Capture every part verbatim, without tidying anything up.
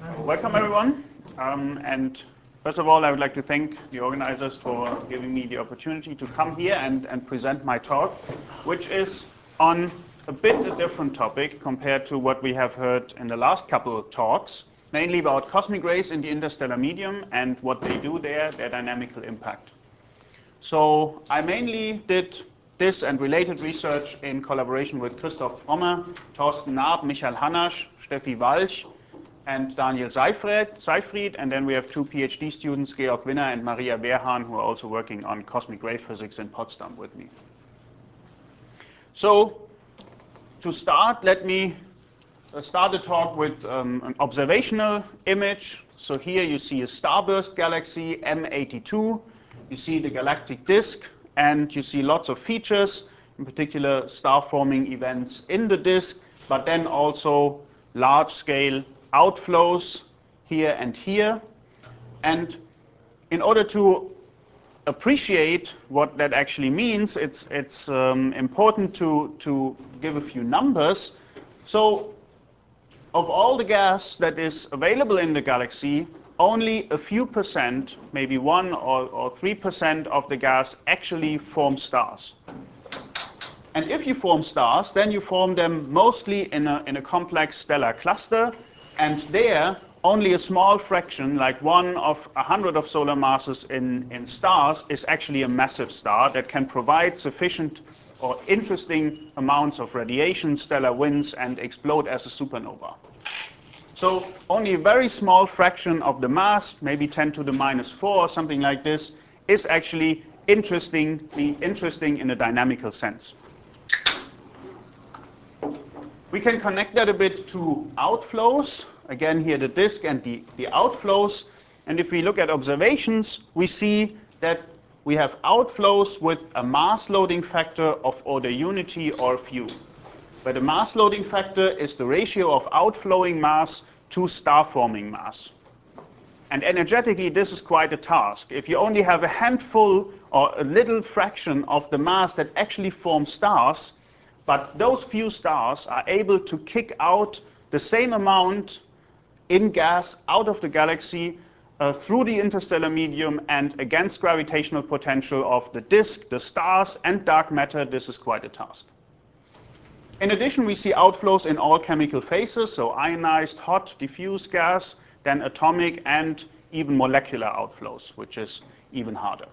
Welcome, everyone. Um, and first of all, I would like to thank the organizers for giving me the opportunity to come here and, and present my talk, which is on a bit a different topic compared to what we have heard in the last couple of talks, mainly about cosmic rays in the interstellar medium and what they do there, their dynamical impact. So I mainly did this and related research in collaboration with Christoph Frommer, Thorsten Naab, Michael Hanasch, Steffi Walch, and Daniel Seifried, Seifried. And then we have two PhD students, Georg Winner and Maria Wehrhahn, who are also working on cosmic ray physics in Potsdam with me. So to start, let me start the talk with um, an observational image. So here you see a starburst galaxy, M eighty-two. You see the galactic disk, and you see lots of features, in particular star-forming events in the disk, but then also large-scale outflows here and here. And in order to appreciate what that actually means, it's, it's um, important to, to give a few numbers. So of all the gas that is available in the galaxy, only a few percent, maybe one or, or three percent of the gas actually form stars. And if you form stars, then you form them mostly in a, in a complex stellar cluster. And there, only a small fraction, like one of a hundred of solar masses in, in stars, is actually a massive star that can provide sufficient or interesting amounts of radiation, stellar winds, and explode as a supernova. So only a very small fraction of the mass, maybe ten to the minus four or something like this, is actually interestingly interesting in a dynamical sense. We can connect that a bit to outflows. Again, here the disk and the, the outflows. And if we look at observations, we see that we have outflows with a mass loading factor of order unity or few, where the mass loading factor is the ratio of outflowing mass to star-forming mass. And energetically, this is quite a task. If you only have a handful or a little fraction of the mass that actually forms stars, but those few stars are able to kick out the same amount in gas out of the galaxy uh, through the interstellar medium and against gravitational potential of the disk, the stars, and dark matter, this is quite a task. In addition, we see outflows in all chemical phases, so ionized, hot, diffuse gas, then atomic, and even molecular outflows, which is even harder.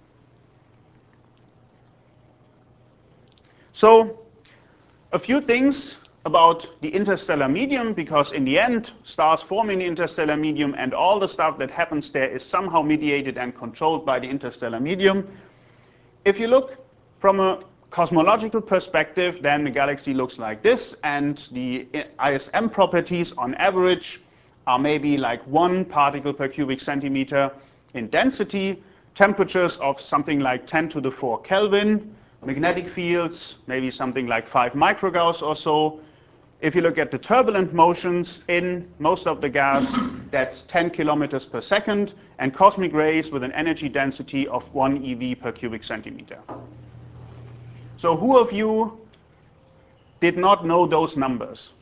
So a few things about the interstellar medium, because in the end, stars form in the interstellar medium, and all the stuff that happens there is somehow mediated and controlled by the interstellar medium. If you look from a cosmological perspective, then the galaxy looks like this, and the I S M properties on average are maybe like one particle per cubic centimeter in density, temperatures of something like ten to the four Kelvin, magnetic fields, maybe something like five microgauss or so. If you look at the turbulent motions in most of the gas, that's ten kilometers per second, and cosmic rays with an energy density of one E V per cubic centimeter. So who of you did not know those numbers?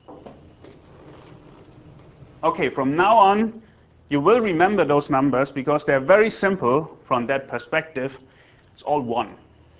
Okay, from now on, you will remember those numbers because they're very simple from that perspective. It's all one.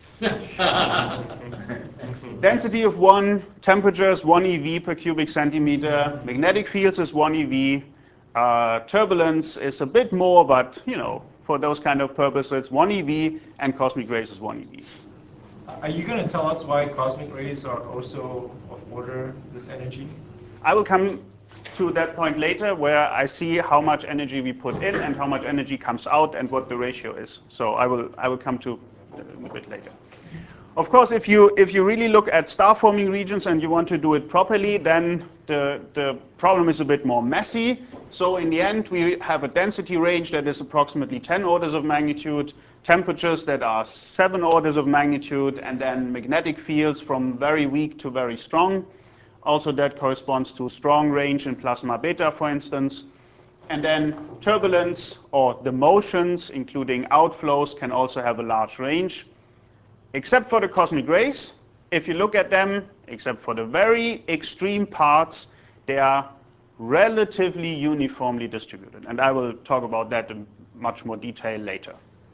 Density of one, temperature is one E V per cubic centimeter, magnetic fields is one E V, uh, turbulence is a bit more, but you know, for those kind of purposes, one E V, and cosmic rays is one E V. Are you going to tell us why cosmic rays are also of order this energy? I will come to that point later, where I see how much energy we put in and how much energy comes out and what the ratio is. So I will, I will come to a bit later. Of course, if you, if you really look at star-forming regions and you want to do it properly, then the, the problem is a bit more messy. So in the end, we have a density range that is approximately ten orders of magnitude, temperatures that are seven orders of magnitude, and then magnetic fields from very weak to very strong. Also, that corresponds to strong range in plasma beta, for instance. And then turbulence, or the motions, including outflows, can also have a large range. Except for the cosmic rays, if you look at them, except for the very extreme parts, they are relatively uniformly distributed. And I will talk about that in much more detail later.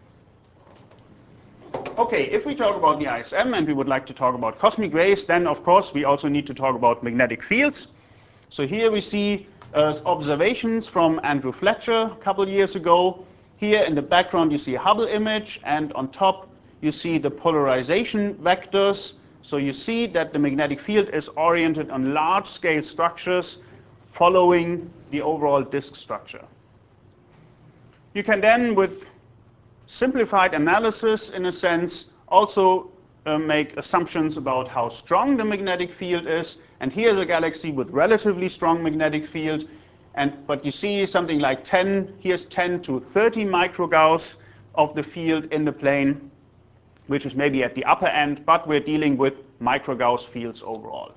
Okay, if we talk about the I S M and we would like to talk about cosmic rays, then of course we also need to talk about magnetic fields. So here we see uh, observations from Andrew Fletcher a couple years ago. Here in the background you see a Hubble image, and on top you see the polarization vectors. So you see that the magnetic field is oriented on large-scale structures following the overall disk structure. You can then, with simplified analysis, in a sense, also uh, make assumptions about how strong the magnetic field is. And here's a galaxy with relatively strong magnetic field. And, but you see something like ten, here's ten to thirty microgauss of the field in the plane, which is maybe at the upper end, but we're dealing with microgauss fields overall.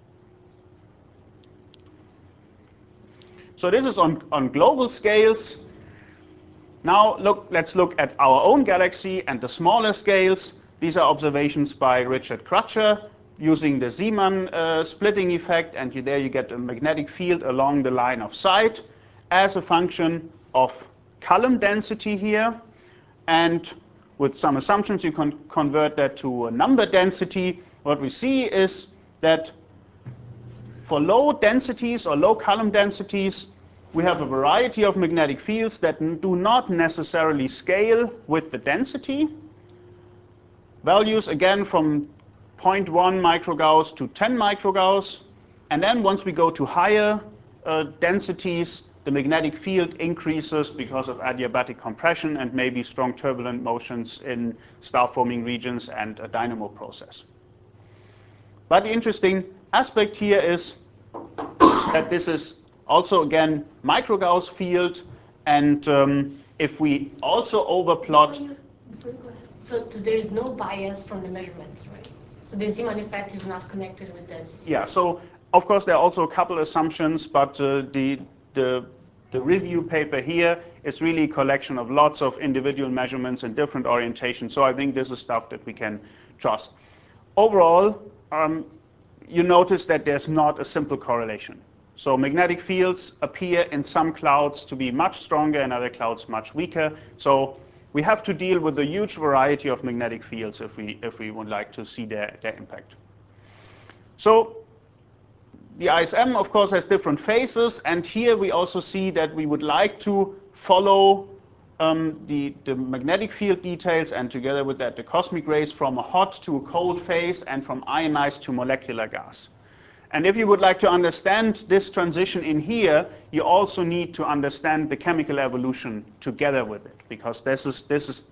So this is on, on global scales. Now look, let's look at our own galaxy and the smaller scales. These are observations by Richard Crutcher using the Zeeman uh, splitting effect, and you, there you get a magnetic field along the line of sight as a function of column density here. And with some assumptions, you can convert that to a number density. What we see is that for low densities or low column densities, we have a variety of magnetic fields that do not necessarily scale with the density. Values, again, from zero point one microgauss to ten microgauss. And then once we go to higher uh, densities, the magnetic field increases because of adiabatic compression and maybe strong turbulent motions in star-forming regions and a dynamo process. But the interesting aspect here is that this is also, again, microgauss field. And um, if we also overplot... So there is no bias from the measurements, right? So the Zeeman effect is not connected with this. Yeah, so of course there are also a couple assumptions, but uh, the, the, the review paper here is really a collection of lots of individual measurements and different orientations. So I think this is stuff that we can trust. Overall, um, you notice that there's not a simple correlation. So magnetic fields appear in some clouds to be much stronger, in other clouds much weaker. So we have to deal with a huge variety of magnetic fields if we, if we would like to see their, their impact. So the I S M, of course, has different phases. And here we also see that we would like to follow um, the, the magnetic field details, and together with that, the cosmic rays from a hot to a cold phase and from ionized to molecular gas. And if you would like to understand this transition in here, you also need to understand the chemical evolution together with it, because this is, this is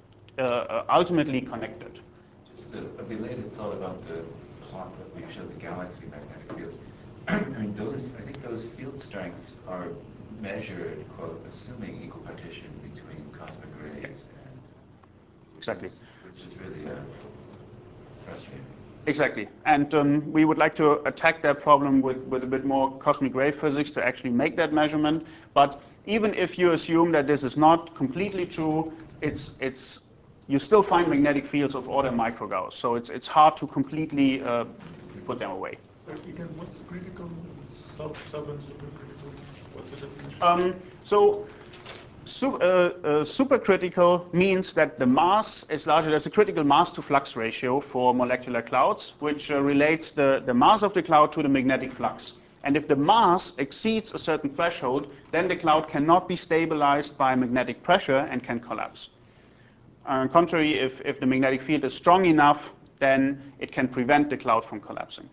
uh, ultimately connected. Just a, a related thought about the plot that we showed the galaxy magnetic fields. I mean, those, I think those field strengths are measured, quote, assuming equal partition between cosmic rays, Yes. and which Exactly. is, which is really uh, frustrating. Exactly. And um, we would like to attack that problem with, with a bit more cosmic ray physics to actually make that measurement. But even if you assume that this is not completely true, it's, it's, you still find magnetic fields of order microgauss. So it's, it's hard to completely uh, put them away. Again, what's critical, sub, sub and supercritical? What's the definition? Um, so Su uh, uh, supercritical means that the mass is larger. There's a critical mass to flux ratio for molecular clouds, which uh, relates the, the mass of the cloud to the magnetic flux. And if the mass exceeds a certain threshold, then the cloud cannot be stabilized by magnetic pressure and can collapse. On the contrary, if, if the magnetic field is strong enough, then it can prevent the cloud from collapsing.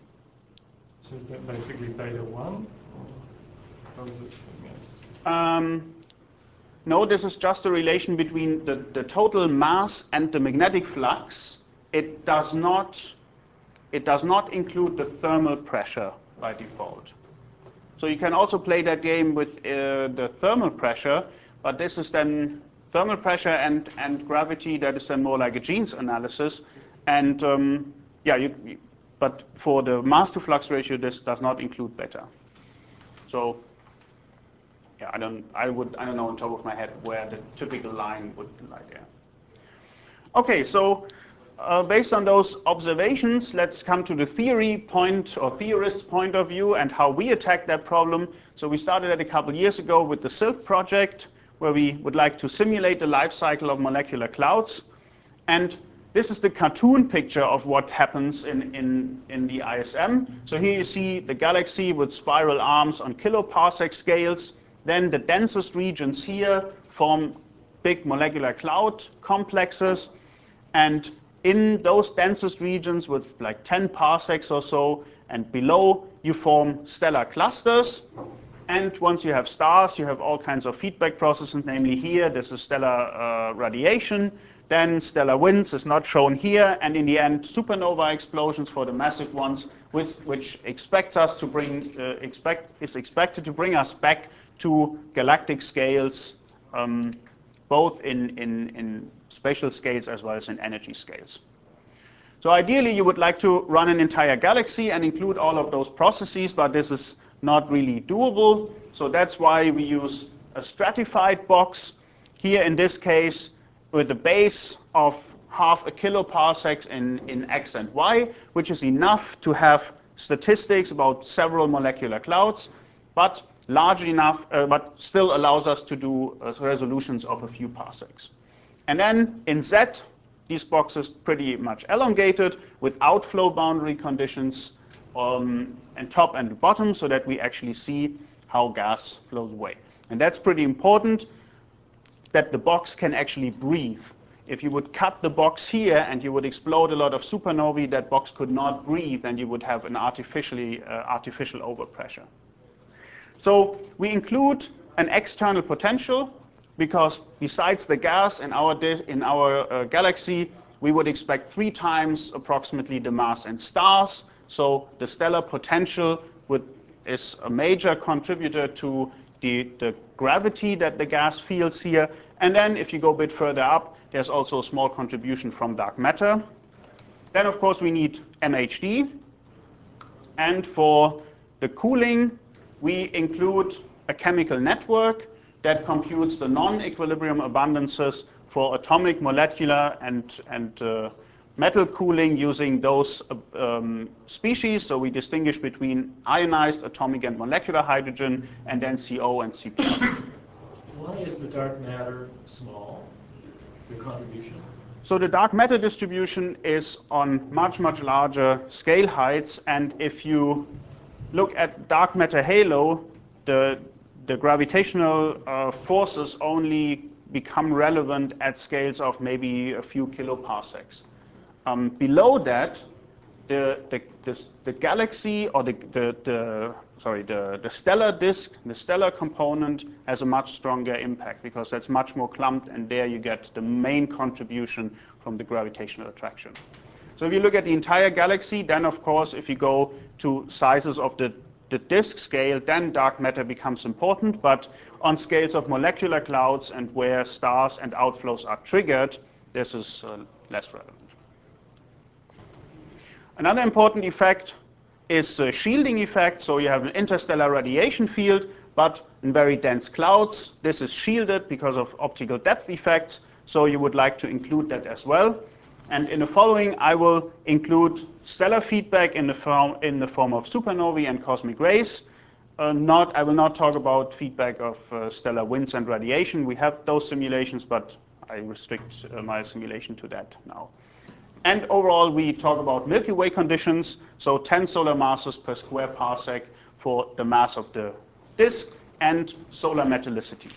So is that basically beta one? Or how is it? Um, No, this is just a relation between the, the total mass and the magnetic flux. It does not, it does not include the thermal pressure by default. So you can also play that game with uh, the thermal pressure, but this is then thermal pressure and, and gravity. That is then more like a Jeans analysis. And um, yeah, you, you, but for the mass to flux ratio, this does not include beta. So yeah, I don't, I would, I don't know on top of my head where the typical line would lie there. Okay, so uh, based on those observations, let's come to the theory point or theorist's point of view and how we attack that problem. So we started that a couple years ago with the SILK project, where we would like to simulate the life cycle of molecular clouds. And this is the cartoon picture of what happens in, in, in the I S M. So here you see the galaxy with spiral arms on kiloparsec scales. Then the densest regions here form big molecular cloud complexes. And in those densest regions with like ten parsecs or so and below, you form stellar clusters. And once you have stars, you have all kinds of feedback processes, namely here, this is stellar uh, radiation. Then stellar winds is not shown here. And in the end, supernova explosions for the massive ones, which, which expects us to bring, uh, expect, is expected to bring us back to galactic scales, um, both in, in, in spatial scales as well as in energy scales. So ideally, you would like to run an entire galaxy and include all of those processes, but this is not really doable. So that's why we use a stratified box. Here in this case, with a base of half a kiloparsecs in, in X and Y, which is enough to have statistics about several molecular clouds, but large enough, uh, but still allows us to do uh, resolutions of a few parsecs. And then in Z, these boxes pretty much elongated with outflow boundary conditions um, and top and bottom, so that we actually see how gas flows away. And that's pretty important, that the box can actually breathe. If you would cut the box here and you would explode a lot of supernovae, that box could not breathe and you would have an artificially, uh, artificial overpressure. So we include an external potential because besides the gas in our, in our uh, galaxy, we would expect three times approximately the mass in stars. So the stellar potential would, is a major contributor to the, the gravity that the gas feels here. And then if you go a bit further up, there's also a small contribution from dark matter. Then, of course, we need M H D. And for the cooling, we include a chemical network that computes the non-equilibrium abundances for atomic, molecular, and, and uh, metal cooling using those um, species. So we distinguish between ionized, atomic, and molecular hydrogen, and then C O and C plus. Why is the dark matter small, the contribution? So the dark matter distribution is on much, much larger scale heights. And if you look at dark matter halo, the, the gravitational uh, forces only become relevant at scales of maybe a few kiloparsecs. Um, below that, the, the, the, the galaxy or the, the, the sorry the, the stellar disk, the stellar component has a much stronger impact because that's much more clumped, and there you get the main contribution from the gravitational attraction. So if you look at the entire galaxy, then of course if you go to sizes of the, the disk scale, then dark matter becomes important, but on scales of molecular clouds and where stars and outflows are triggered, this is uh, less relevant. Another important effect is a shielding effect. So you have an interstellar radiation field, but in very dense clouds. This is shielded because of optical depth effects. So you would like to include that as well. And in the following, I will include stellar feedback in the form, in the form of supernovae and cosmic rays. Uh, not, I will not talk about feedback of uh, stellar winds and radiation. We have those simulations, but I restrict uh, my simulation to that now. And overall, we talk about Milky Way conditions, so ten solar masses per square parsec for the mass of the disk, and solar metallicity.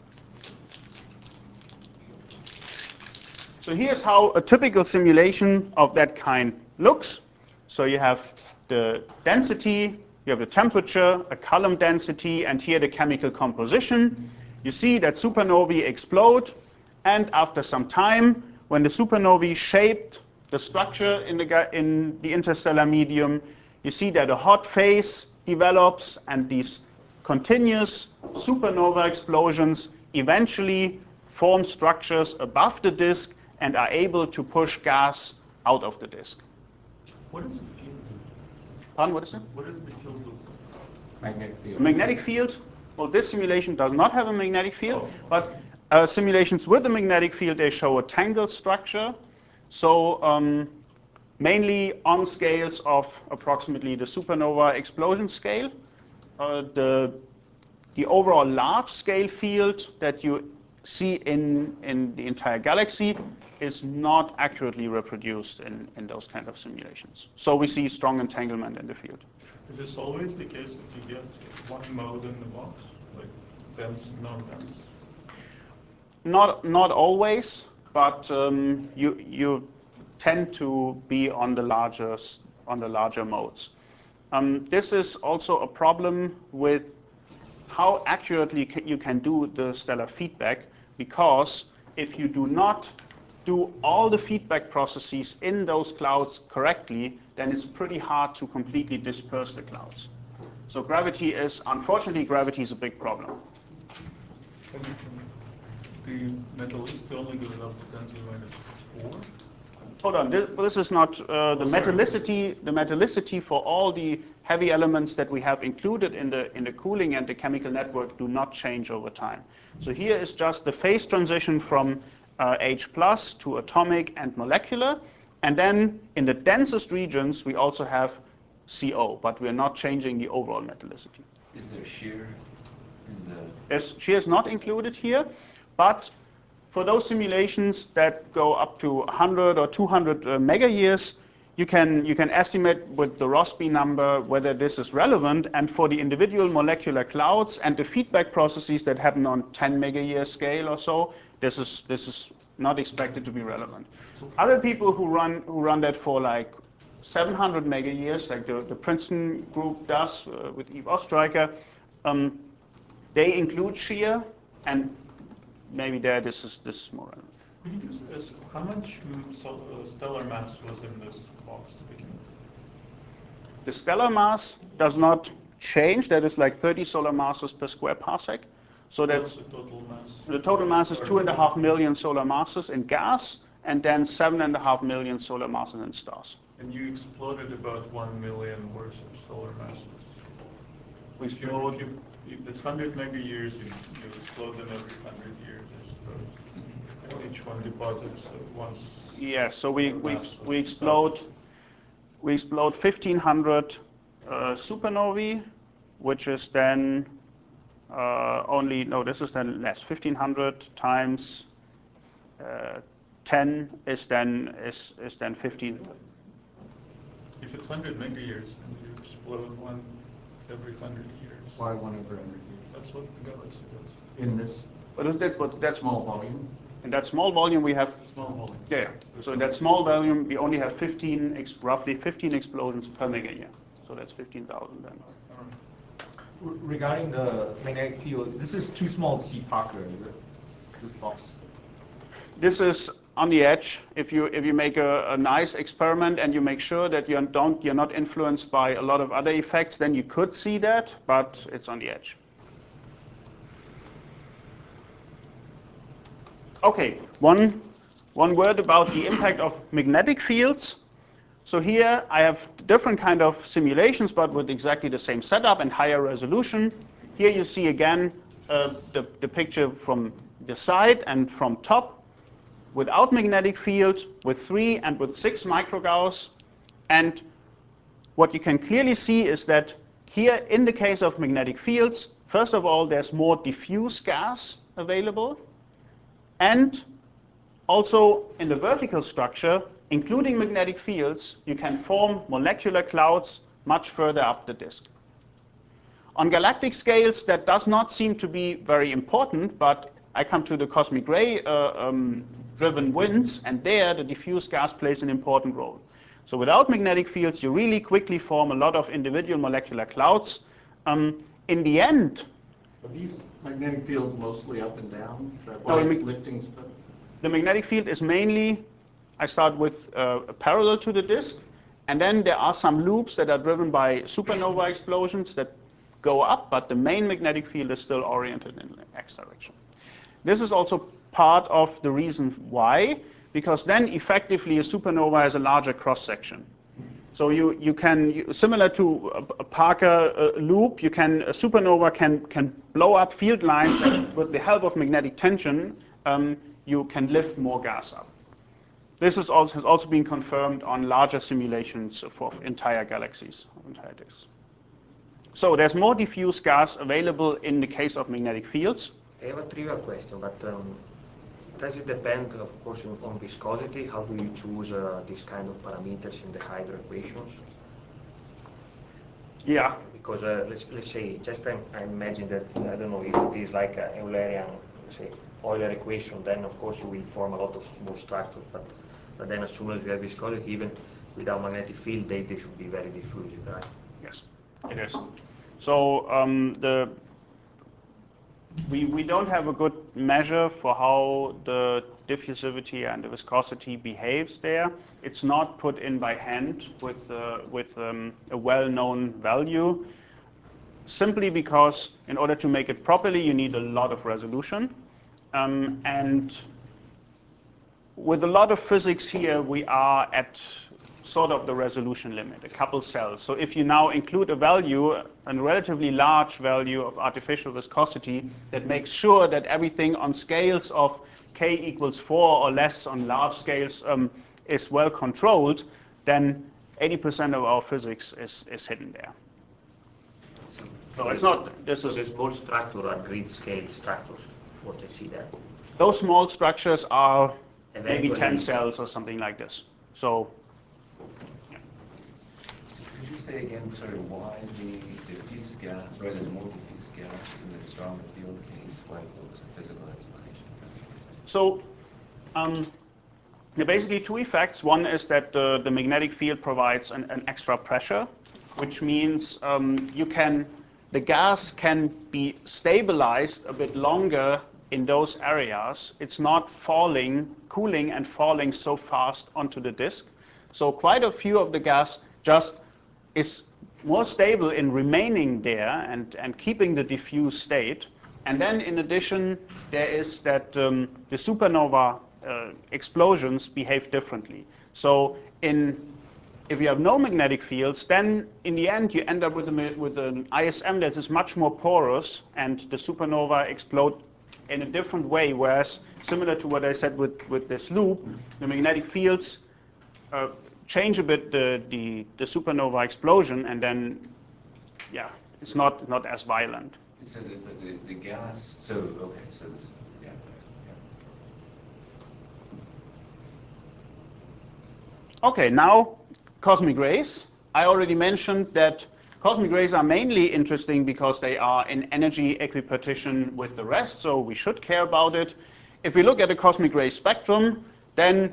So here's how a typical simulation of that kind looks. So you have the density, you have the temperature, a column density, and here the chemical composition. You see that supernovae explode, and after some time, when the supernovae shaped the structure in the, in the interstellar medium, you see that a hot phase develops, and these continuous supernova explosions eventually form structures above the disk and are able to push gas out of the disk. What does the field do? Pardon, what is it? What does the field do? Magnetic field. Magnetic field? Well, this simulation does not have a magnetic field, Oh. but uh, simulations with a magnetic field, they show a tangled structure. So um, mainly on scales of approximately the supernova explosion scale. Uh, the, the overall large scale field that you see in, in the entire galaxy is not accurately reproduced in, in those kind of simulations. So we see strong entanglement in the field. Is this always the case that you get one mode in the box, like dense, non-dense? Not, not always, but um, you, you tend to be on the larger, on the larger modes. Um, this is also a problem with how accurately you can do the stellar feedback, because if you do not do all the feedback processes in those clouds correctly, then it's pretty hard to completely disperse the clouds. So gravity is, unfortunately, gravity is a big problem. The metallicity only goes up to ten to the minus four? Hold on, this, this is not uh, the metallicity. The metallicity for all the heavy elements that we have included in the in the cooling and the chemical network do not change over time. So here is just the phase transition from uh, H plus to atomic and molecular, and then in the densest regions we also have C O, but we are not changing the overall metallicity. Is there shear in the? Yes, shear is not included here, but for those simulations that go up to one hundred or two hundred uh, mega years, you can, you can estimate with the Rossby number whether this is relevant. And for the individual molecular clouds and the feedback processes that happen on ten mega year scale or so, this is, this is not expected to be relevant. Other people who run, who run that for like seven hundred mega years, like the, the Princeton group does uh, with Eve Ostreicher, um, they include shear, and maybe there this is this is more relevant. Could you just ask how much mm, so, uh, stellar mass was in this box to begin with? The stellar mass does not change. That is like thirty solar masses per square parsec. So What's that's the total mass? the total mass is two and a half million solar masses in gas, and then seven and a half million solar masses in stars. And you exploded about one million worth of solar masses. We If you, explode. if you, if it's one hundred mega years, you, you explode them every one hundred years, I suppose. And each one deposits uh, once. Yeah. So we we mass of we explode stuff. we explode fifteen hundred uh, supernovae, which is then uh, only no. This is then less. fifteen hundred times uh, ten is then is is then fifteen. If it's one hundred mega years and you explode one every one hundred years, Why one every hundred years? that's what the galaxy does. In this But that, but that's small volume? in that small volume we have. It's a small volume. Yeah, yeah. So in that small volume, we only have fifteen, ex roughly fifteen explosions per mega year. So that's fifteen thousand then. R- Regarding the magnetic field, this is too small to see Parker, is it? This box. This is on the edge. If you if you make a, a nice experiment and you make sure that you don't you're not influenced by a lot of other effects, then you could see that, but it's on the edge. Okay, one one word about the impact of magnetic fields. So here I have different kind of simulations, but with exactly the same setup and higher resolution. Here you see again uh, the, the picture from the side and from top, without magnetic field, with three and with six microgauss. And what you can clearly see is that here, in the case of magnetic fields, first of all, there's more diffuse gas available. And also in the vertical structure, including magnetic fields, you can form molecular clouds much further up the disk. On galactic scales, that does not seem to be very important, but I come to the cosmic ray uh, um, driven winds, and there the diffuse gas plays an important role. So without magnetic fields, you really quickly form a lot of individual molecular clouds. Um, in the end, Are these magnetic fields mostly up and down? Is that No, why it it's ma- lifting stuff? the magnetic field is mainly, I start with uh, parallel to the disk, and then there are some loops that are driven by supernova explosions that go up, but the main magnetic field is still oriented in the x direction. This is also part of the reason why, because then effectively a supernova has a larger cross-section. So you, you can, you, similar to a, a Parker uh, loop, you can, a supernova can, can blow up field lines, and with the help of magnetic tension, um, you can lift more gas up. This is also, has also been confirmed on larger simulations for entire galaxies, entire disks. So there's more diffuse gas available in the case of magnetic fields. I have a trivial question, but um, does it depend, of course, on, on viscosity? How do you choose uh, these kind of parameters in the Hydro equations? Yeah. Because uh, let's, let's say, just I, I imagine that, I don't know, if it is like a Eulerian, let's say, Euler equation, then of course you will form a lot of small structures, but, but then as soon as you have viscosity, even without magnetic field, they, they should be very diffusive, right? Yes, it is. So um, the we, we don't have a good measure for how the diffusivity and the viscosity behaves there. It's not put in by hand with, uh, with um, a well-known value, simply because in order to make it properly, you need a lot of resolution. Um, and with a lot of physics here, we are at sort of the resolution limit, a couple cells. So if you now include a value, a relatively large value of artificial viscosity that makes sure that everything on scales of k equals four or less on large scales um, is well controlled, then eighty percent of our physics is, is hidden there. So, So it's not, this so is, the small structure are grid scale structures, what I see there. those small structures are maybe Eventually- ten cells or something like this. So Could you say again, sort of why the diffuse gas, or there's more diffuse gas in the stronger field case? Why, what was the physical explanation? So um, there are basically two effects. One is that the, the magnetic field provides an, an extra pressure, which means um, you can, the gas can be stabilized a bit longer in those areas. It's not falling, cooling and falling so fast onto the disk. So quite a few of the gas just is more stable in remaining there and, and keeping the diffuse state. And then in addition, there is that um, the supernova uh, explosions behave differently. So in, if you have no magnetic fields, then in the end you end up with, a, with an I S M that is much more porous, and the supernova explode in a different way, whereas similar to what I said with, with this loop, the magnetic fields uh, change a bit the, the, the supernova explosion, and then, yeah, it's not, not as violent. So the, but the, the gas, so, okay, so this, yeah, yeah. Okay, now cosmic rays. I already mentioned that cosmic rays are mainly interesting because they are in energy equipartition with the rest, so we should care about it. If we look at the cosmic ray spectrum, then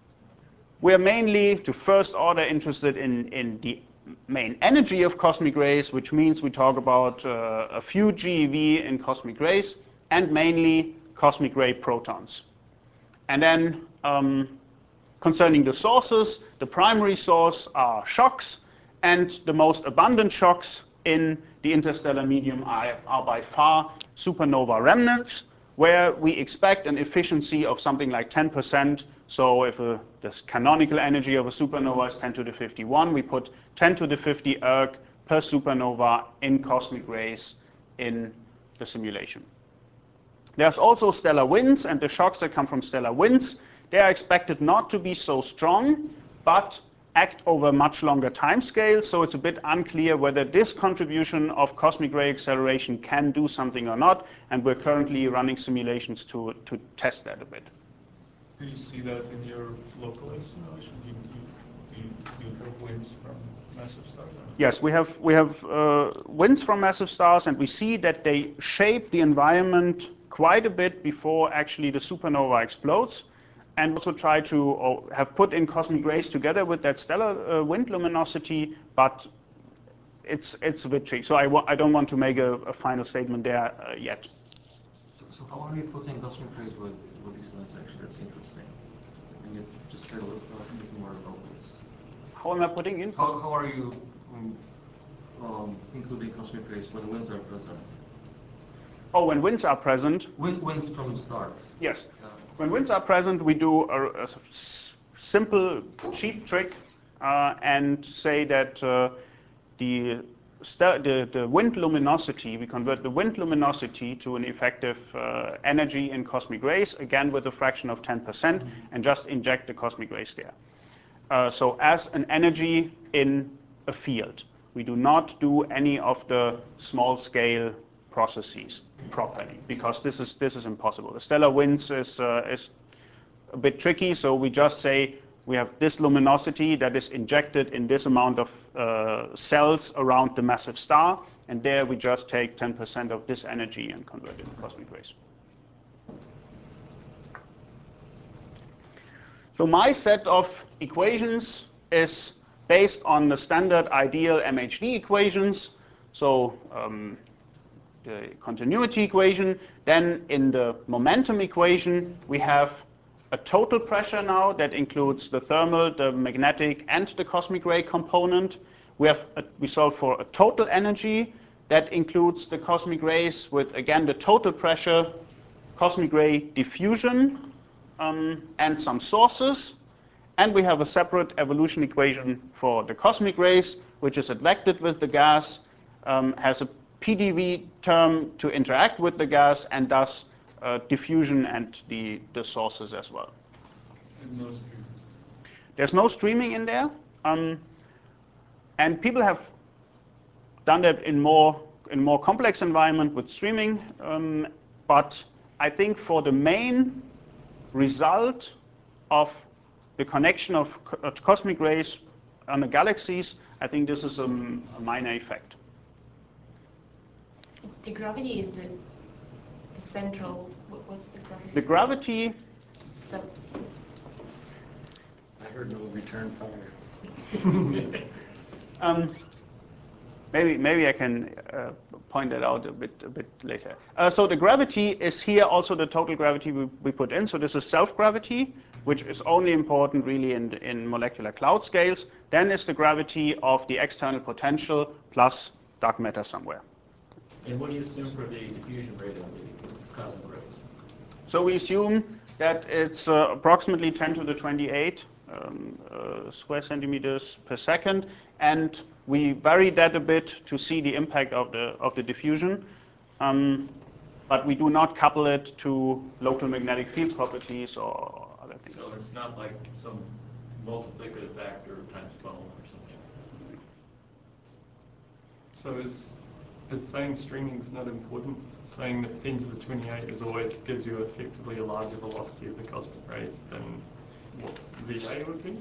we're mainly, to first order, interested in, in the main energy of cosmic rays, which means we talk about uh, a few GeV in cosmic rays, and mainly cosmic ray protons. And then um, concerning the sources, the primary source are shocks, and the most abundant shocks in the interstellar medium are, are by far supernova remnants, where we expect an efficiency of something like ten percent. So if a, the canonical energy of a supernova is ten to the fifty-one, we put ten to the fifty erg per supernova in cosmic rays in the simulation. There's also stellar winds, and the shocks that come from stellar winds, they are expected not to be so strong, but act over a much longer time scale, so it's a bit unclear whether this contribution of cosmic ray acceleration can do something or not, and we're currently running simulations to, to test that a bit. Do you see that in your local simulation? Do you, do you, do you have winds from massive stars? Yes, we have, we have uh, winds from massive stars, and we see that they shape the environment quite a bit before actually the supernova explodes. And also try to or have put in cosmic rays together with that stellar uh, wind luminosity, but it's it's a bit tricky. So I, wa I don't want to make a, a final statement there uh, yet. So, so how are you putting cosmic rays with, with these ones actually? That's interesting. Can you just tell us a bit more about this? How am I putting in? How, how are you um, um, including cosmic rays when winds are present? Oh, when winds are present. Wind, winds from the stars. Yes. Uh, When winds are present, we do a, a simple, cheap trick uh, and say that uh, the the, the wind luminosity, we convert the wind luminosity to an effective uh, energy in cosmic rays, again with a fraction of ten percent, and just inject the cosmic rays there. Uh, so as an energy in a field. We do not do any of the small-scale processes properly, because this is, this is impossible. The stellar winds is, uh, is a bit tricky, so we just say we have this luminosity that is injected in this amount of uh, cells around the massive star, and there we just take ten percent of this energy and convert it into cosmic rays. So my set of equations is based on the standard ideal M H D equations. So um, the continuity equation. Then in the momentum equation, we have a total pressure now that includes the thermal, the magnetic, and the cosmic ray component. We have a, we solve for a total energy that includes the cosmic rays with, again, the total pressure, cosmic ray diffusion, um, and some sources. And we have a separate evolution equation for the cosmic rays, which is advected with the gas, um, has a P D V term to interact with the gas, and thus uh, diffusion and the, the sources as well. And no streaming. There's no streaming in there. Um, and people have done that in more, in more complex environment with streaming. Um, but I think for the main result of the connection of co cosmic rays on the galaxies, I think this is a, a minor effect. The gravity is the, the central, what, what's the gravity? The gravity, So, I heard no return fire. um, maybe maybe I can uh, point that out a bit a bit later. Uh, so the gravity is here also the total gravity we, we put in. So this is self-gravity, which is only important really in, in molecular cloud scales. Then is the gravity of the external potential plus dark matter somewhere. And what do you assume for the diffusion rate of the cosmic rays? So we assume that it's uh, approximately ten to the twenty-eight um, uh, square centimeters per second, and we vary that a bit to see the impact of the of the diffusion. Um, but we do not couple it to local magnetic field properties or other things. So it's not like some multiplicative factor times twelve or something. So is, is saying streaming is not important? It's saying that ten to the twenty-eight is always gives you effectively a larger velocity of the cosmic rays than what V A would be?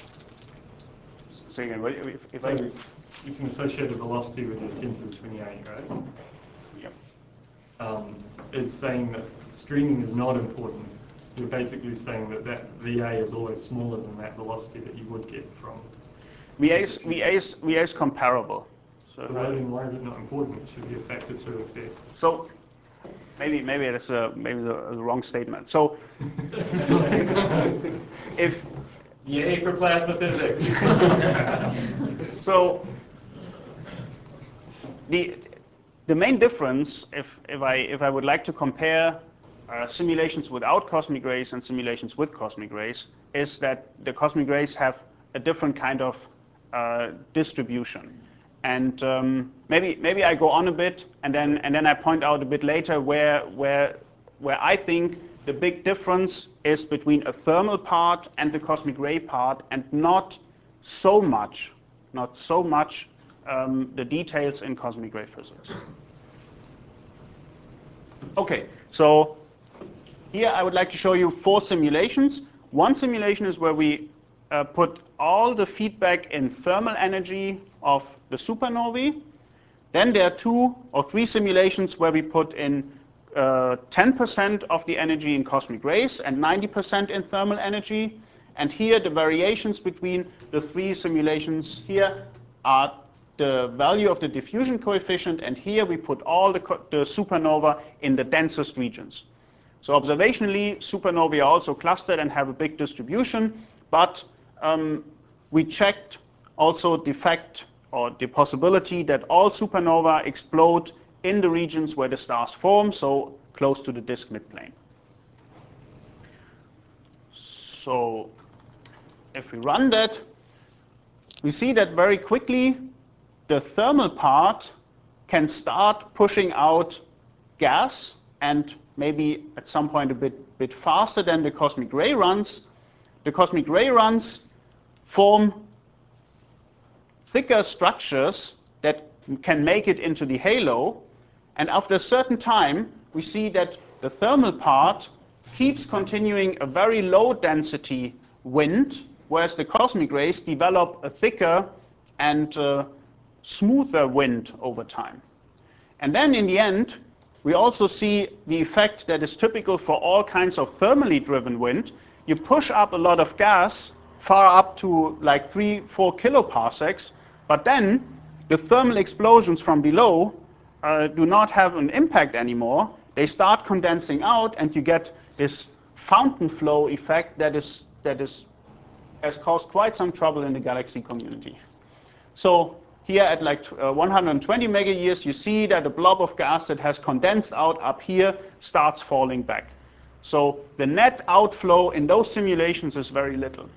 So again, what- if, if So I, you can associate a velocity with your ten to the twenty-eight, right? yep. Um, is saying that streaming is not important. You're basically saying that that V A is always smaller than that velocity that you would get from. V A is, V A is, V A is comparable. So, So why, then why is it not important? It should be a factor two effect. so maybe maybe that's a maybe the, the wrong statement. So if Yay for plasma physics. so the the main difference, if if I if I would like to compare uh, simulations without cosmic rays and simulations with cosmic rays, is that the cosmic rays have a different kind of uh, distribution. And um, maybe maybe I go on a bit, and then and then I point out a bit later where where where I think the big difference is between a thermal part and the cosmic ray part, and not so much, not so much um, the details in cosmic ray physics. Okay, so here I would like to show you four simulations. One simulation is where we uh, put all the feedback in thermal energy of the supernovae. Then there are two or three simulations where we put in uh, ten percent of the energy in cosmic rays and ninety percent in thermal energy. And here the variations between the three simulations here are the value of the diffusion coefficient, and here we put all the, the supernova in the densest regions. So observationally, supernovae are also clustered and have a big distribution, but um, we checked also the fact or the possibility that all supernova explode in the regions where the stars form, so close to the disk midplane. So if we run that, we see that very quickly the thermal part can start pushing out gas, and maybe at some point a bit, bit faster than the cosmic ray runs. The cosmic ray runs form thicker structures that can make it into the halo, and after a certain time we see that the thermal part keeps continuing a very low density wind, whereas the cosmic rays develop a thicker and uh, smoother wind over time. And then in the end, we also see the effect that is typical for all kinds of thermally driven wind. You push up a lot of gas far up to like three, four kiloparsecs, but then the thermal explosions from below uh, do not have an impact anymore. They start condensing out, and you get this fountain flow effect that is that is has caused quite some trouble in the galaxy community. So here at like uh, one hundred twenty megayears, you see that a blob of gas that has condensed out up here starts falling back. So the net outflow in those simulations is very little.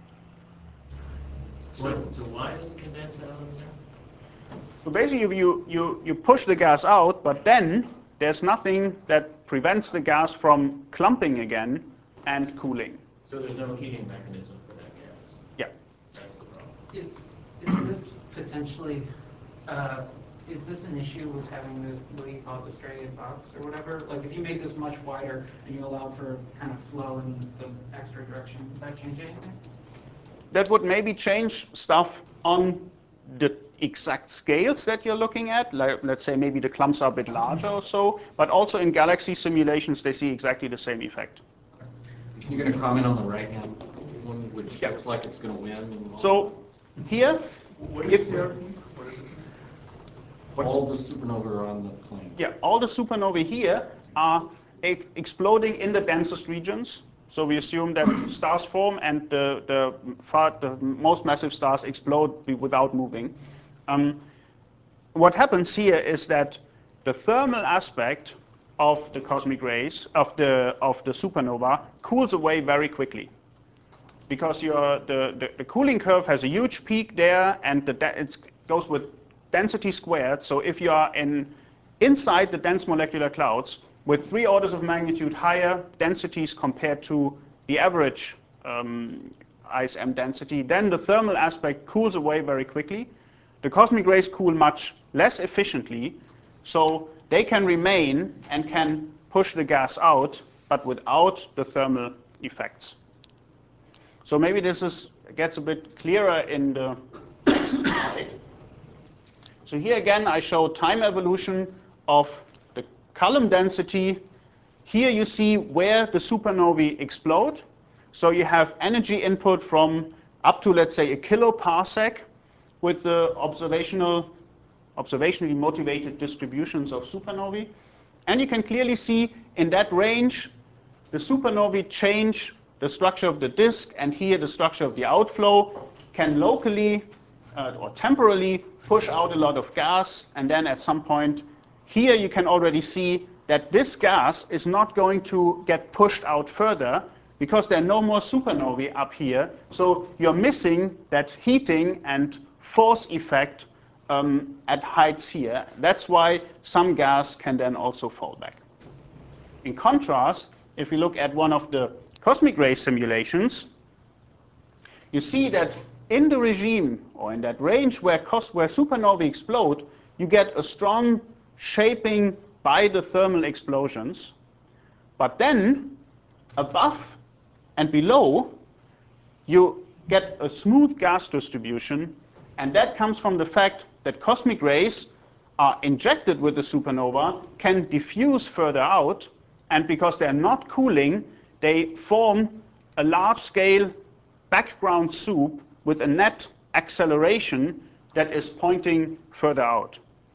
So, so why does it condense out in there? So basically you, you, you push the gas out, but then there's nothing that prevents the gas from clumping again and cooling. So there's no heating mechanism for that gas? Yeah. That's the problem. Is, is this potentially, uh, is this an issue with having the, what do you call it, the striated box or whatever? Like if you made this much wider and you allowed for kind of flow in the extra direction, would that change anything? That would maybe change stuff on the exact scales that you're looking at. Like, let's say maybe the clumps are a bit larger or so, but also in galaxy simulations, they see exactly the same effect. Can you get a comment on the right-hand one, which Yeah. looks like it's going to win? and all- So here, What if is the argument? What is it? all the supernovae are on the plane. yeah, all the supernovae here are e exploding in the densest regions. So we assume that stars form and the, the, far, the most massive stars explode without moving. Um, what happens here is that the thermal aspect of the cosmic rays, of the, of the supernova, cools away very quickly. Because your, the, the, the cooling curve has a huge peak there, and the it goes with density squared. So if you are in, inside the dense molecular clouds, with three orders of magnitude higher densities compared to the average um, I S M density, then the thermal aspect cools away very quickly. The cosmic rays cool much less efficiently, so they can remain and can push the gas out, but without the thermal effects. So maybe this is, gets a bit clearer in the next slide. So here again, I show time evolution of the column density. Here you see where the supernovae explode. So you have energy input from up to, let's say, a kiloparsec with the observational, observationally motivated distributions of supernovae. And you can clearly see in that range, the supernovae change the structure of the disk, and here the structure of the outflow can locally uh, or temporarily push out a lot of gas, and then at some point here you can already see that this gas is not going to get pushed out further because there are no more supernovae up here, so you're missing that heating and force effect um, at heights here. That's why some gas can then also fall back. In contrast, if we look at one of the cosmic ray simulations, you see that in the regime, or in that range where, cos where supernovae explode, you get a strong shaping by the thermal explosions. But then, above and below, you get a smooth gas distribution, and that comes from the fact that cosmic rays are injected with the supernova, can diffuse further out, and because they're not cooling, they form a large-scale background soup with a net acceleration that is pointing further out.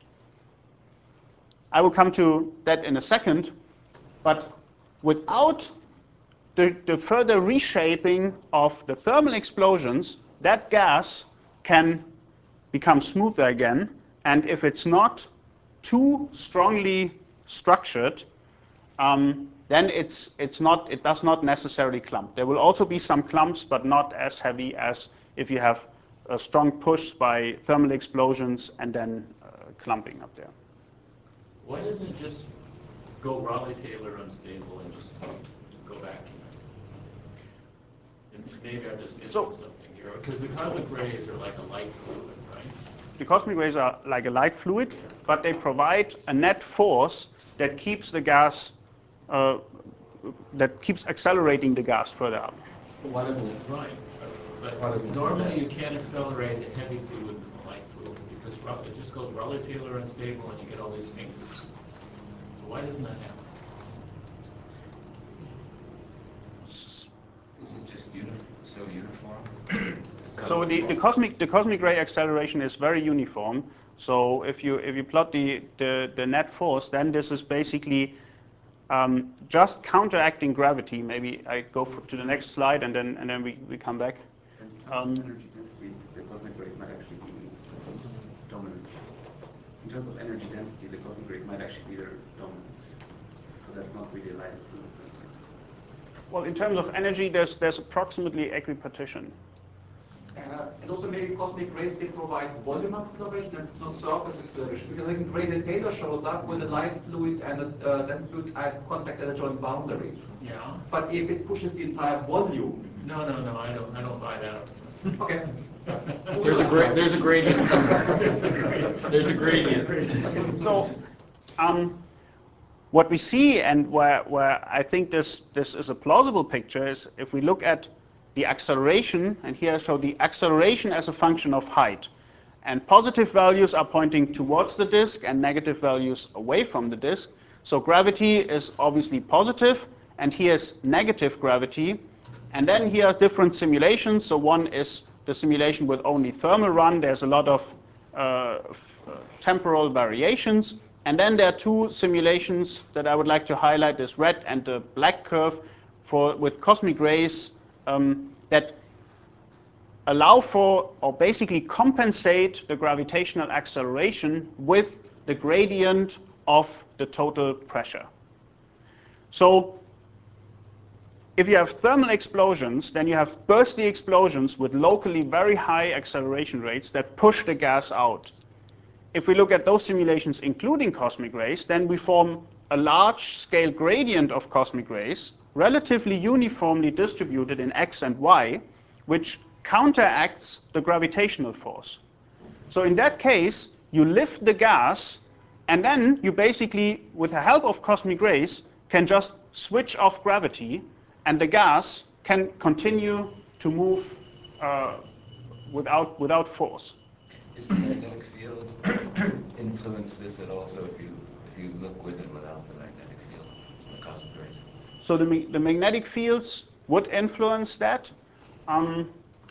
I will come to that in a second, but without the, the further reshaping of the thermal explosions, that gas can become smoother again, and if it's not too strongly structured, um, then it's, it's not, it does not necessarily clump. There will also be some clumps, but not as heavy as if you have uh, strong push by thermal explosions and then uh, clumping up there. Why doesn't it just go Rayleigh-Taylor unstable and just go back in? And maybe I'm just missing So- something here, because the cosmic rays are like a light fluid, right? The cosmic rays are like a light fluid, but they provide a net force that keeps the gas, uh, that keeps accelerating the gas further up. But why doesn't it right? But Why doesn't it do normally that? you can't accelerate a heavy fluid with a light fluid because Ra- it just goes Rayleigh-Taylor unstable and you get all these fingers. So why doesn't that happen? Is it just uni- so uniform? So the, the cosmic the cosmic ray acceleration is very uniform. So if you if you plot the the, the net force, then this is basically um, just counteracting gravity. Maybe I go for, to the next slide and then and then we, we come back. Um, Energy density, the cosmic rays might actually be dominant. In terms of energy density, the cosmic rays might actually be their dominant. So that's not really a light fluid. well, in terms of energy, there's there's approximately equipartition. Uh, and also maybe cosmic rays can provide volume acceleration and not surface acceleration. Because like Rayleigh-Taylor shows up with a light fluid and a uh, dense fluid at contact at a joint boundary. Yeah. But if it pushes the entire volume, No, no, no, I don't, I don't buy that. okay. There's a gra- there's a gradient somewhere. There's a gradient. There's a gradient. So, um, what we see, and where, where I think this, this is a plausible picture, is if we look at the acceleration, and here I show the acceleration as a function of height. And positive values are pointing towards the disk, and negative values away from the disk. So gravity is obviously positive, and here's negative gravity. And then here are different simulations. So one is the simulation with only thermal run. There's a lot of uh, f- uh, temporal variations. And then there are two simulations that I would like to highlight, this red and the black curve for with cosmic rays um, that allow for or basically compensate the gravitational acceleration with the gradient of the total pressure. So if you have thermal explosions, then you have bursty explosions with locally very high acceleration rates that push the gas out. If we look at those simulations including cosmic rays, then we form a large-scale gradient of cosmic rays, relatively uniformly distributed in x and y, which counteracts the gravitational force. So in that case, you lift the gas, and then you basically, with the help of cosmic rays, can just switch off gravity, and the gas can continue to move uh, without, without force. Is the magnetic field influence this at all? So if you if you look with and without the magnetic field, the cosmic rays? So the, ma- the magnetic fields would influence that. Um,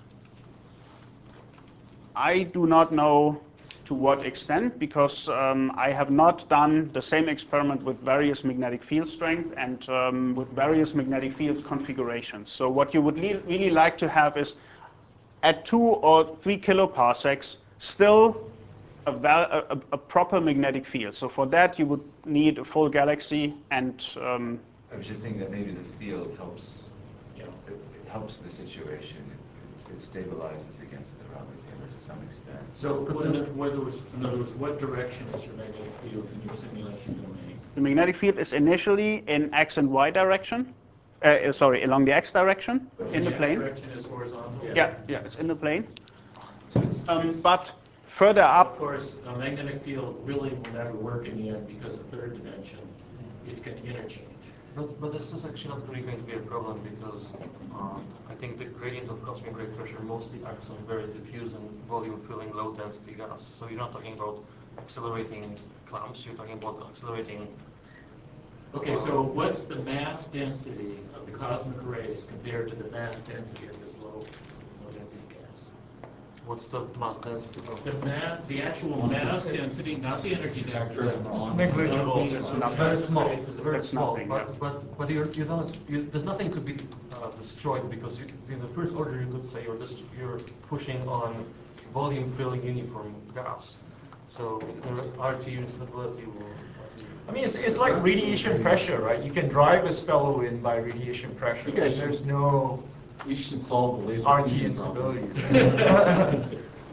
I do not know to what extent, because um, I have not done the same experiment with various magnetic field strength and um, with various magnetic field configurations. So what you would le- really like to have is at two or three kiloparsecs, still a, val- a, a proper magnetic field. So for that, you would need a full galaxy, and um, I was just thinking that maybe the field helps, Yeah. it, it helps the situation. It, it stabilizes against the Rayleigh-Taylor to some extent. So, what, in, other words, in other words, what direction is your magnetic field in your simulation domain? the magnetic field is initially in x and y direction. Uh, sorry, along the x direction in the X plane. direction is horizontal. Yeah, yeah, it's in the plane. So it's, Um, it's- but further Of up, course, a magnetic field really will never work in the end because the third dimension, it can interchange. But, but this is actually not really going to be a problem because um, I think the gradient of cosmic ray pressure mostly acts on very diffuse and volume-filling low-density gas. So you're not talking about accelerating clumps, you're talking about accelerating. Okay, so what's the mass density of the cosmic rays compared to the mass density of this low, low density gas? What's the mass density of The ma, the actual mass density, not the energy density. Negligible. It's very small. It's very That's small. nothing, but yeah. but but you're, you don't. You, there's nothing to be uh, destroyed because you, in the first order you could say you're just you're pushing on volume filling uniform gas. So the R T instability will. I mean, it's, it's like radiation pressure, right? You can drive this fellow in by radiation pressure. You guys- There's no We should solve the laser R T fusion instability. problem.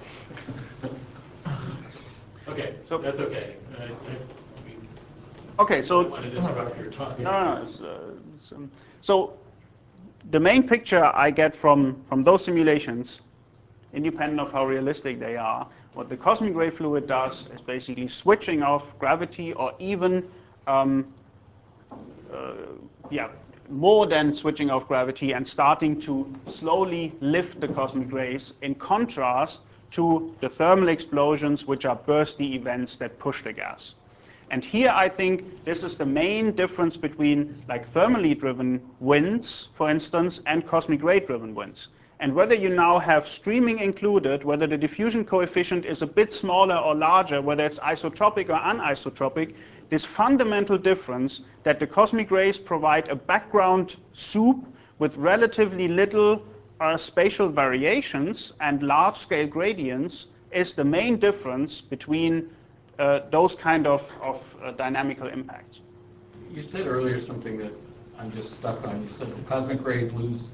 Okay, So- that's okay. I, I, we Okay, don't so want to disrupt your talk. no, no, no, it's, uh, it's, um, so the main picture I get from from those simulations, independent of how realistic they are, what the cosmic ray fluid does is basically switching off gravity, or even um, uh, yeah, more than switching off gravity, and starting to slowly lift the cosmic rays, in contrast to the thermal explosions, which are bursty events that push the gas. And here I think this is the main difference between like thermally driven winds, for instance, and cosmic ray driven winds. And whether you now have streaming included, whether the diffusion coefficient is a bit smaller or larger, whether it's isotropic or anisotropic, this fundamental difference that the cosmic rays provide a background soup with relatively little uh, spatial variations and large-scale gradients is the main difference between uh, those kind of, of uh, dynamical impacts. You said earlier something that I'm just stuck on. You said the cosmic rays lose,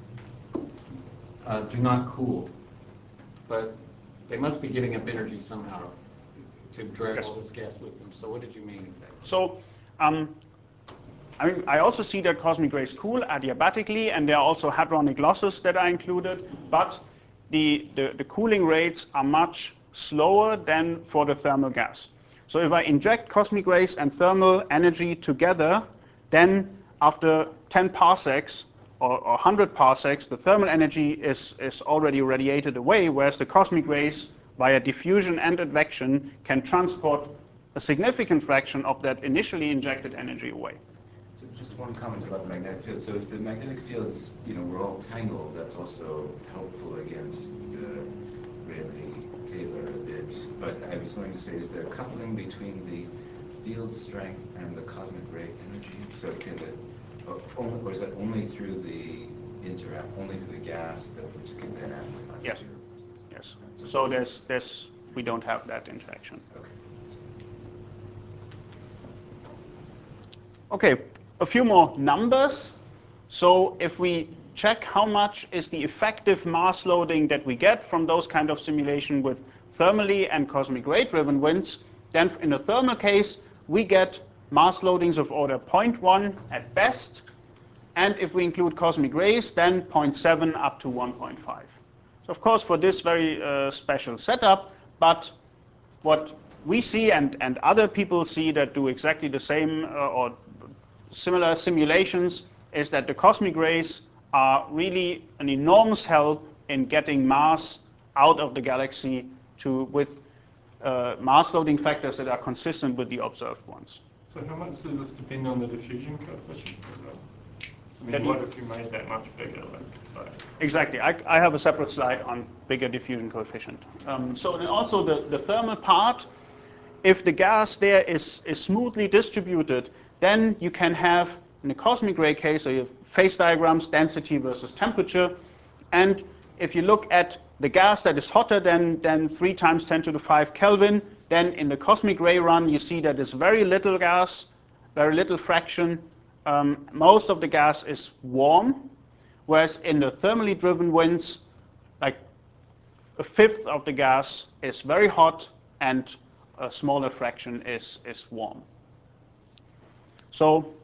uh, do not cool, but they must be giving up energy somehow to drag Yes. all this gas with them. So what did you mean exactly? So, um, I mean, I also see that cosmic rays cool adiabatically, and there are also hadronic losses that are included, but the, the, the cooling rates are much slower than for the thermal gas. So if I inject cosmic rays and thermal energy together, then after ten parsecs or, or one hundred parsecs, the thermal energy is, is already radiated away, whereas the cosmic rays, via diffusion and advection, can transport a significant fraction of that initially injected energy away. So just one comment about the magnetic field. So if the magnetic fields, you know, were all tangled, that's also helpful against the Rayleigh-Taylor a bit. But I was going to say, is there coupling between the field strength and the cosmic ray energy? So can it, or, only, or is that only through the interact, only through the gas that which can then amplify? Yes. Yes. So there's, there's, we don't have that interaction. Okay. Okay, a few more numbers. So if we check how much is the effective mass loading that we get from those kind of simulation with thermally and cosmic ray driven winds, then in the thermal case, we get mass loadings of order zero point one at best. And if we include cosmic rays, then zero point seven up to one point five. So of course, for this very uh, special setup, but what we see and, and other people see that do exactly the same uh, or similar simulations is that the cosmic rays are really an enormous help in getting mass out of the galaxy to with uh, mass loading factors that are consistent with the observed ones. So how much does this depend on the diffusion coefficient? I mean, That what you- if you made that much bigger? Like, like Exactly. I, I have a separate slide on bigger diffusion coefficient. Um, so and also the, the thermal part, if the gas there is, is smoothly distributed, then you can have, in the cosmic ray case, so you have phase diagrams, density versus temperature. And if you look at the gas that is hotter than, than three times ten to the five Kelvin, then in the cosmic ray run, you see that there's very little gas, very little fraction. Um, most of the gas is warm, whereas in the thermally driven winds, like a fifth of the gas is very hot and a smaller fraction is, is warm. So,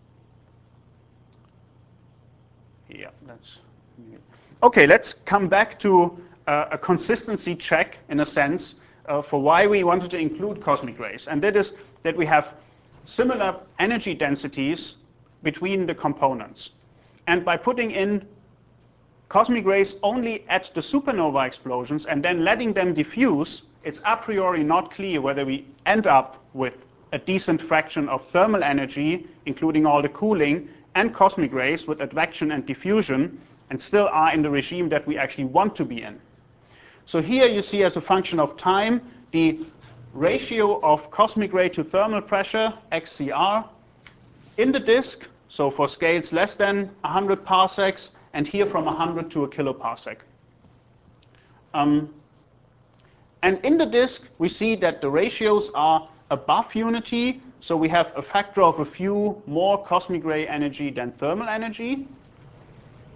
yeah, that's okay. Let's come back to uh, a consistency check, in a sense, uh, for why we wanted to include cosmic rays, and that is that we have similar energy densities between the components, and by putting in cosmic rays only at the supernova explosions and then letting them diffuse, it's a priori not clear whether we end up with a decent fraction of thermal energy, including all the cooling, and cosmic rays with advection and diffusion, and still are in the regime that we actually want to be in. So here you see, as a function of time, the ratio of cosmic ray to thermal pressure, X C R, in the disk, so for scales less than one hundred parsecs, and here from one hundred to a kiloparsec. Um, and in the disk, we see that the ratios are above unity, so we have a factor of a few more cosmic ray energy than thermal energy.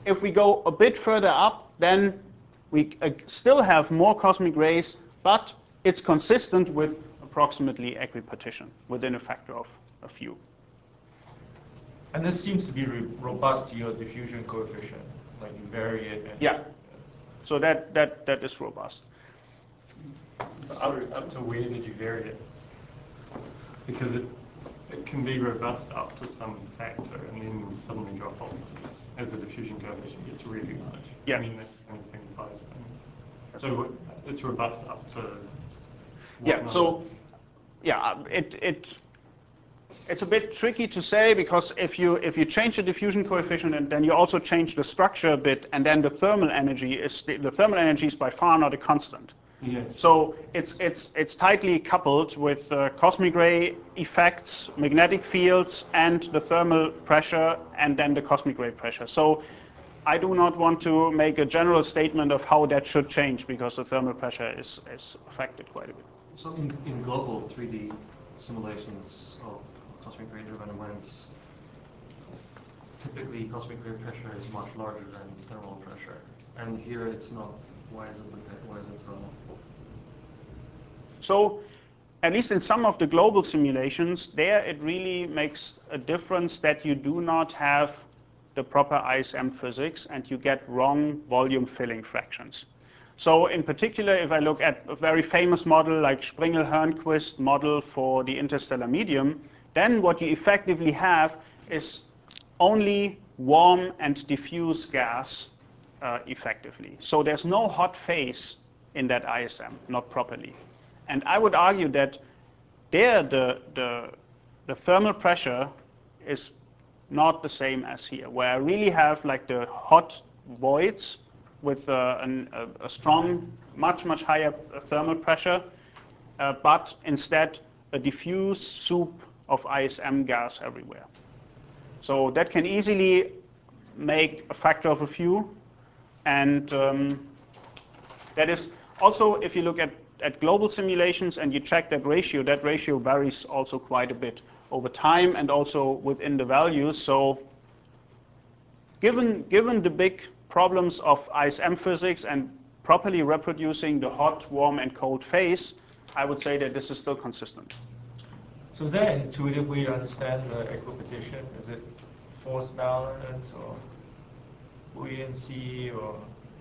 if we go a bit further up, then we uh, still have more cosmic rays, but it's consistent with approximately equipartition within a factor of a few. And this seems to be re- robust to your diffusion coefficient, like you vary it. And yeah. So that, that, that is robust. Up, up to where did you vary it? Because it, it can be robust up to some factor and then suddenly drop off as, as the diffusion coefficient gets really large. Yeah. I mean, that's the kind of thing that bias doing. So it's robust up to what Yeah, number? so yeah, it, it, it's a bit tricky to say because if you, if you change the diffusion coefficient and then you also change the structure a bit and then the thermal energy is, the, the thermal energy is by far not a constant. Yes. So it's, it's, it's tightly coupled with uh, cosmic ray effects, magnetic fields, and the thermal pressure, and then the cosmic ray pressure. So I do not want to make a general statement of how that should change because the thermal pressure is, is affected quite a bit. So in, in global three D simulations of cosmic ray driven events, typically cosmic ray pressure is much larger than thermal pressure. And here it's not. Why is it, why is it so? So at least in some of the global simulations, there it really makes a difference that you do not have the proper I S M physics and you get wrong volume filling fractions. So in particular, if I look at a very famous model like Springel-Hörnquist model for the interstellar medium, then what you effectively have is only warm and diffuse gas uh, effectively. So there's no hot phase in that I S M, not properly. And I would argue that there the, the, the thermal pressure is not the same as here, where I really have like the hot voids with uh, an, a, a strong, much, much higher thermal pressure, uh, but instead a diffuse soup of I S M gas everywhere. So that can easily make a factor of a few. And um, that is also, if you look at, at global simulations and you check that ratio, that ratio varies also quite a bit over time and also within the values. So given, given the big problems of I S M physics and properly reproducing the hot, warm, and cold phase, I would say that this is still consistent. So is there an intuitive way to understand the equipartition? Is it force balance or buoyancy or?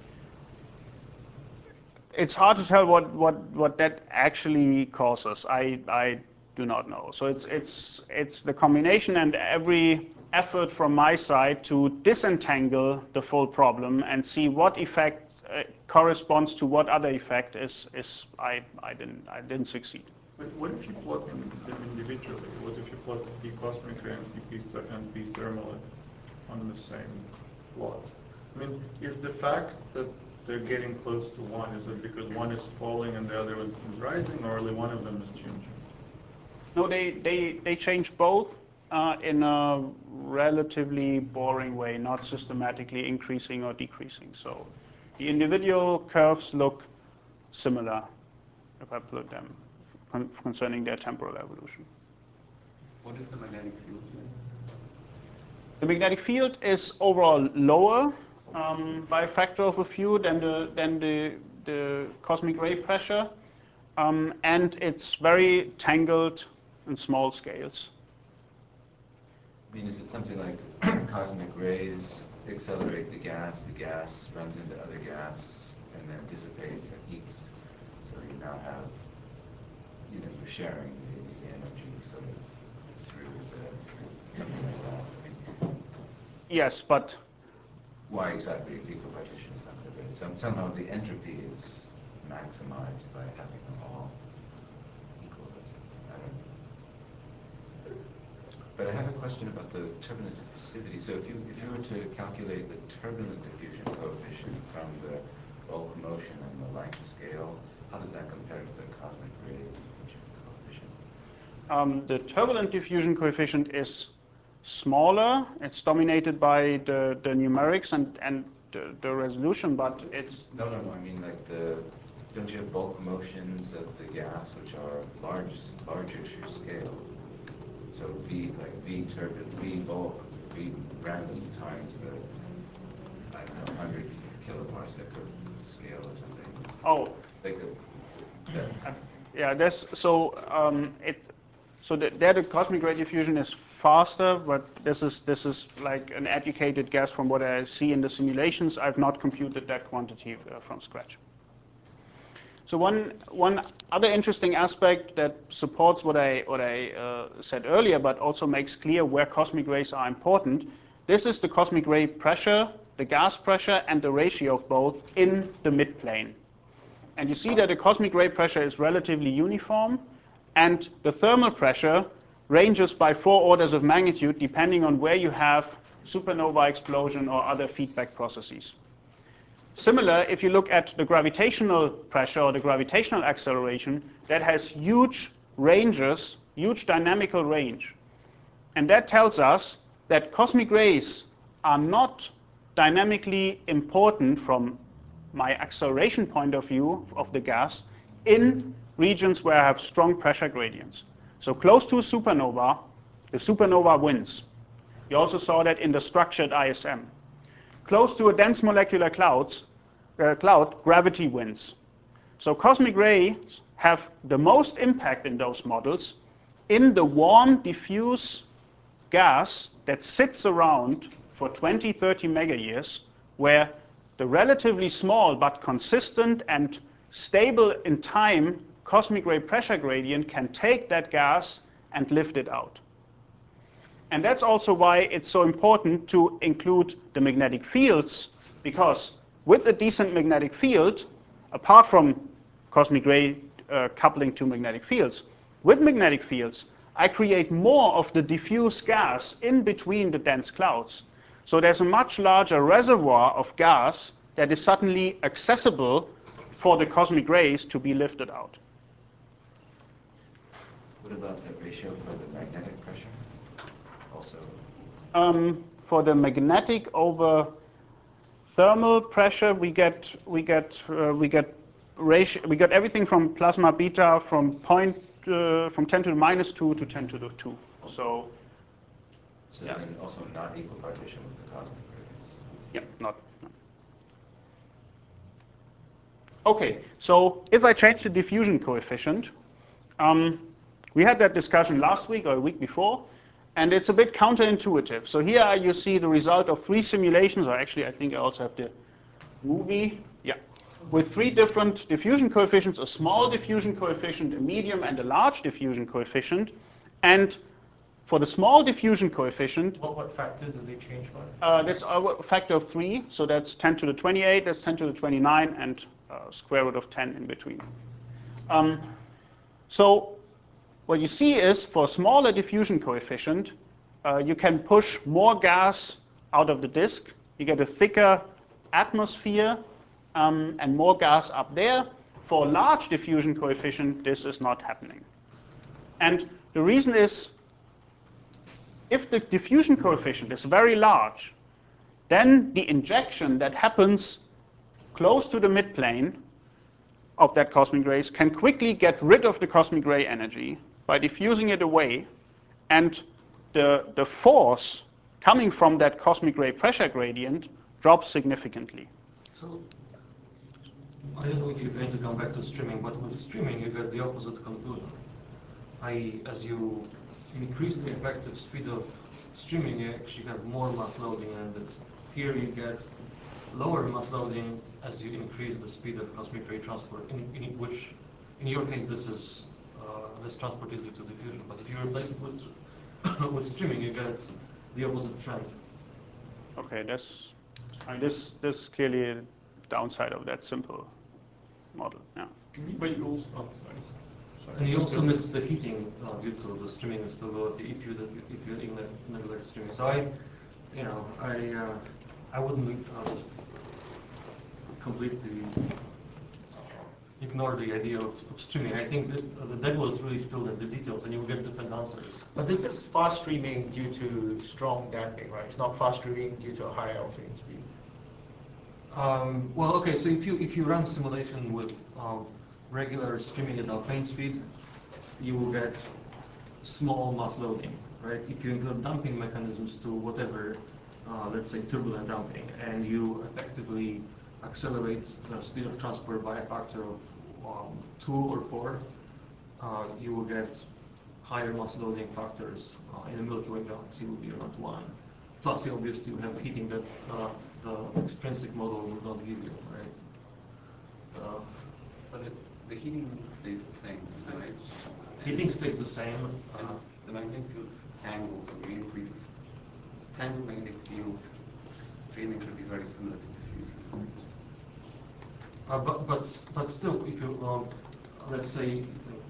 It's hard to tell what, what, what that actually causes. I, I do not know. So it's, it's, it's the combination and every effort from my side to disentangle the full problem and see what effect uh, corresponds to what other effect is, is I, I, didn't, I didn't succeed. But what if you plot them individually? What if you plot the cosmic ray and the and the thermal on the same plot? I mean, is the fact that they're getting close to one, is it because one is falling and the other is rising, or only one of them is changing? No, they, they, they change both uh, in a relatively boring way, not systematically increasing or decreasing. So the individual curves look similar if I plot them con concerning their temporal evolution. What is the magnetic field here? The magnetic field is overall lower um, by a factor of a few than the, than the, the cosmic ray pressure, um, and it's very tangled in small scales. I mean, is it something like cosmic rays accelerate the gas, the gas runs into other gas, and then dissipates and heats? So you now have, you know, you're sharing the, the energy sort of through the, something like that. I mean, Yes, but why exactly it's equipartition is not clear, but some, somehow the entropy is maximized by having them all equal. I don't know. But I have a question about the turbulent diffusivity. So if you if you were to calculate the turbulent diffusion coefficient from the bulk motion and the length scale, how does that compare to the cosmic ray diffusion coefficient? um, the turbulent diffusion coefficient is smaller. It's dominated by the, the numerics and, and the, the resolution, but it's... No, no, no. I mean, like the, don't you have bulk motions of the gas, which are large, larger scale? So V, like V turbulent, V bulk, V random times the, I, know, one hundred kiloparsec of scale or something. Oh. Like the, Uh, yeah, that's so um, it. So the, there, the cosmic ray diffusion is faster, but this is this is like an educated guess from what I see in the simulations. I've not computed that quantity uh, from scratch. So one one other interesting aspect that supports what I what I uh, said earlier, but also makes clear where cosmic rays are important. This is the cosmic ray pressure, the gas pressure, and the ratio of both in the midplane. And you see that the cosmic ray pressure is relatively uniform, and the thermal pressure ranges by four orders of magnitude depending on where you have supernova explosion or other feedback processes. Similar, if you look at the gravitational pressure or the gravitational acceleration, that has huge ranges, huge dynamical range. And that tells us that cosmic rays are not dynamically important from my acceleration point of view of the gas in regions where I have strong pressure gradients. So close to a supernova, the supernova wins. You also saw that in the structured I S M. Close to a dense molecular clouds, uh, cloud, gravity wins. So cosmic rays have the most impact in those models in the warm, diffuse gas that sits around for twenty, thirty megayears, where the relatively small but consistent and stable in time cosmic ray pressure gradient can take that gas and lift it out. And that's also why it's so important to include the magnetic fields, because with a decent magnetic field, apart from cosmic ray uh, coupling to magnetic fields, with magnetic fields, I create more of the diffuse gas in between the dense clouds. So there's a much larger reservoir of gas that is suddenly accessible for the cosmic rays to be lifted out. what about the ratio for the magnetic pressure? Also, Um, for the magnetic over thermal pressure, we get we get uh, we get ratio we got everything from plasma beta from point uh, from ten to the minus two to ten to the two. So. so Yeah. then also not equal partition with the cosmic rays. Yeah, not. No. Okay, so if I change the diffusion coefficient, um, we had that discussion last week or a week before, and it's a bit counterintuitive. So here you see the result of three simulations, or actually I think I also have the movie, yeah, with three different diffusion coefficients, a small diffusion coefficient, a medium, and a large diffusion coefficient. And for the small diffusion coefficient, What, what factor do they change by? uh, that's a factor of three, so that's ten to the twenty-eight, that's ten to the twenty-nine, and uh, square root of ten in between. Um, so what you see is for a smaller diffusion coefficient, uh, you can push more gas out of the disk. You get a thicker atmosphere um, and more gas up there. For a large diffusion coefficient, this is not happening. And the reason is, if the diffusion coefficient is very large, then the injection that happens close to the midplane of that cosmic rays can quickly get rid of the cosmic ray energy by diffusing it away, and the, the force coming from that cosmic ray pressure gradient drops significantly. So, I don't know if you're going to come back to streaming, but with streaming you get the opposite conclusion. I, as you increase the effective speed of streaming, you actually have more mass loading, and it's, here you get lower mass loading as you increase the speed of cosmic ray transport, in, in which, in your case, this is uh, this transport is due to diffusion. But if you replace it with with streaming, you get the opposite trend. Okay, that's I mean, this this is clearly a downside of that simple model. Yeah. But you also, oh, sorry. Sorry. And you also miss the heating uh, due to the streaming instability if you if you ignite, neglect streaming. So I, you know, I uh, I wouldn't uh, completely ignore the idea of, of streaming. I think that uh, the devil is really still in the details, and you will get different answers. But this is fast streaming due to strong damping, right? It's not fast streaming due to a higher alpha speed. Um, well, okay. So if you if you run simulation with um, regular streaming at Alfvén speed, you will get small mass loading, right? If you include damping mechanisms to whatever uh, let's say, turbulent damping, and you effectively accelerate the speed of transport by a factor of um, two or four, uh, you will get higher mass loading factors uh, in the Milky Way galaxy will be around one. Plus, you obviously you have heating that uh, the extrinsic model will not give you, right? Uh, but it, the heating stays the same, right? Heating stays the same. And Uh, the magnetic field's tangle increases. Tangled magnetic fields feeling could be very similar to diffusion. Uh, but, but, but still, if you, um, let's say,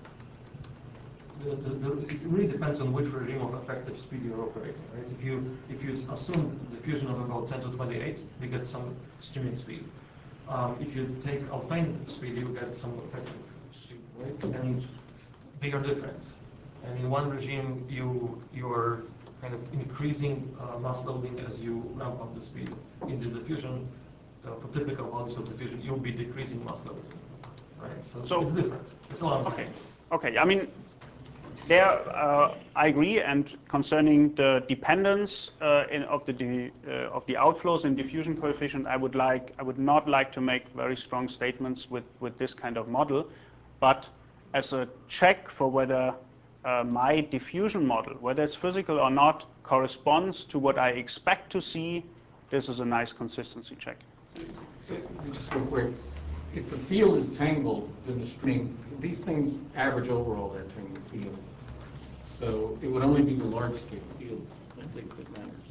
the, the, the, it really depends on which regime of effective speed you're operating, right? If you, if you assume diffusion of about ten to twenty-eight, you get some streaming speed. Um, if you take Alfvén speed, you get some effective speed, right? And they are different. And in one regime, you, you're kind of increasing uh, mass loading as you ramp up the speed. In the diffusion, uh, for typical models of diffusion, you'll be decreasing mass loading, right? So, So- it's different. It's a lot of Okay. Okay. I mean, there uh, I agree. And concerning the dependence uh, in, of the de, uh, of the outflows in diffusion coefficient, I would like I would not like to make very strong statements with with this kind of model, but as a check for whether uh, my diffusion model, whether it's physical or not, corresponds to what I expect to see, this is a nice consistency check. So, just real quick, if the field is tangled, then the string, these things average over all that tangled field. So it would only be the large scale field, I think, that matters.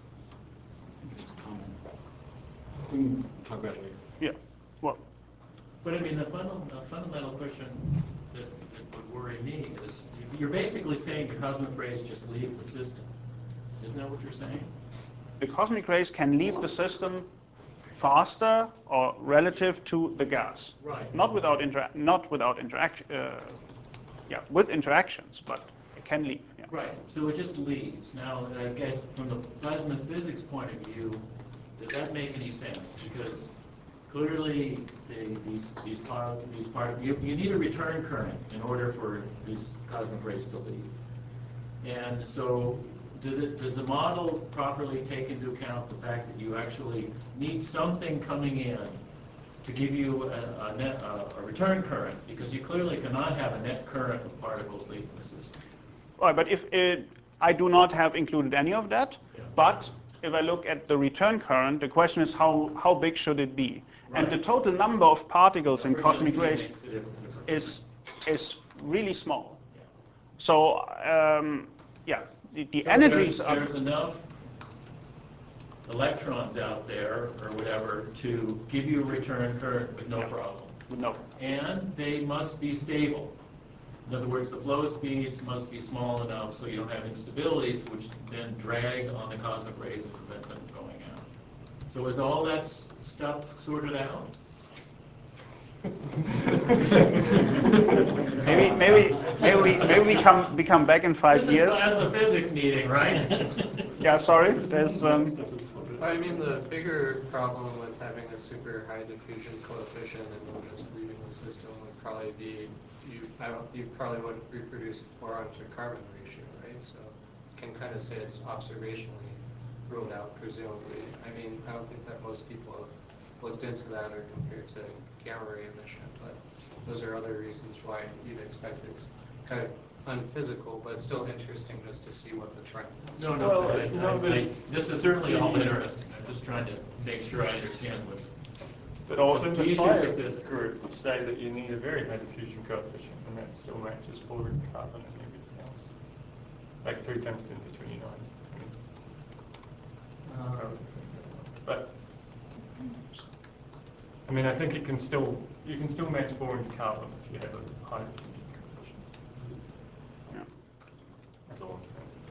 Just a comment. We can talk about it later. Yeah. Well, But I mean, the fundamental, the fundamental question that, that would worry me is, you're basically saying the cosmic rays just leave the system. Isn't that what you're saying? the cosmic rays can leave the system faster or relative to the gas. Right. Not without intera not without interaction. Uh, yeah, with interactions, but it can leave. Yeah. Right, so it just leaves. Now, I guess from the plasma physics point of view, does that make any sense? Because clearly, the, these these part these part you, you need a return current in order for these cosmic rays to leave. And so, do the, does the model properly take into account the fact that you actually need something coming in to give you a, a, net, a, a return current? Because you clearly cannot have a net current of particles leaving the system. Right, but if it, I do not have included any of that, Yeah. but if I look at the return current, the question is how, how big should it be? Right. And the total number of particles in We're cosmic gonna see it rays makes a difference. is, is really small. Yeah. So, um, yeah, the, the So energies there's, are... there's enough electrons out there, or whatever, to give you a return current with no problem. No. And they must be stable. In other words, the flow speeds must be small enough so you don't have instabilities, which then drag on the cosmic rays and prevent them from going out. So is all that s- stuff sorted out? Maybe, maybe, maybe, we, maybe we come, we come back in five This is years. plasma physics meeting, right? Yeah, sorry. There's um, I mean, the bigger problem with having a super high diffusion coefficient and then just leaving the system would probably be you. I don't. You probably wouldn't reproduce the boron to carbon ratio, right? So you can kind of say it's observationally ruled out, presumably. I mean, I don't think that most people have looked into that or compared to gamma ray emission, but those are other reasons why you'd expect it's kind of unphysical, but still interesting just to see what the trend is. No, no, Well, I, no, I, but- I, this is certainly all interesting. I'm just trying to make sure I understand what. But So also the the issues fire of this- group say that you need a very high diffusion coefficient, and that still matches forward carbon and everything else. Like three times ten to twenty-nine. I mean, it's Uh, probably the thing to know. But I mean, I think it can still you can still match boron to carbon if you have a high diffusion coefficient. yeah. That's all.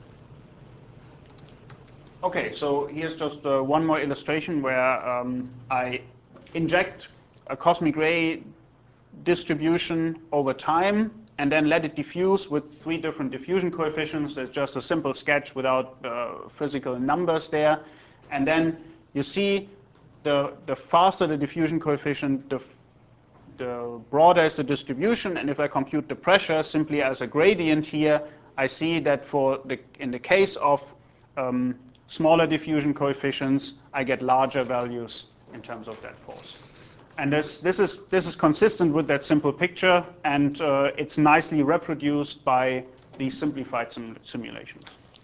Okay, so here's just uh, one more illustration where um, I inject a cosmic ray distribution over time and then let it diffuse with three different diffusion coefficients. It's just a simple sketch without uh, physical numbers there. And then you see the, the faster the diffusion coefficient, the, f- the broader is the distribution. And if I compute the pressure simply as a gradient here, I see that for the, in the case of um, smaller diffusion coefficients, I get larger values in terms of that force. And this, this, is, this is consistent with that simple picture, and uh, it's nicely reproduced by these simplified sim simulations.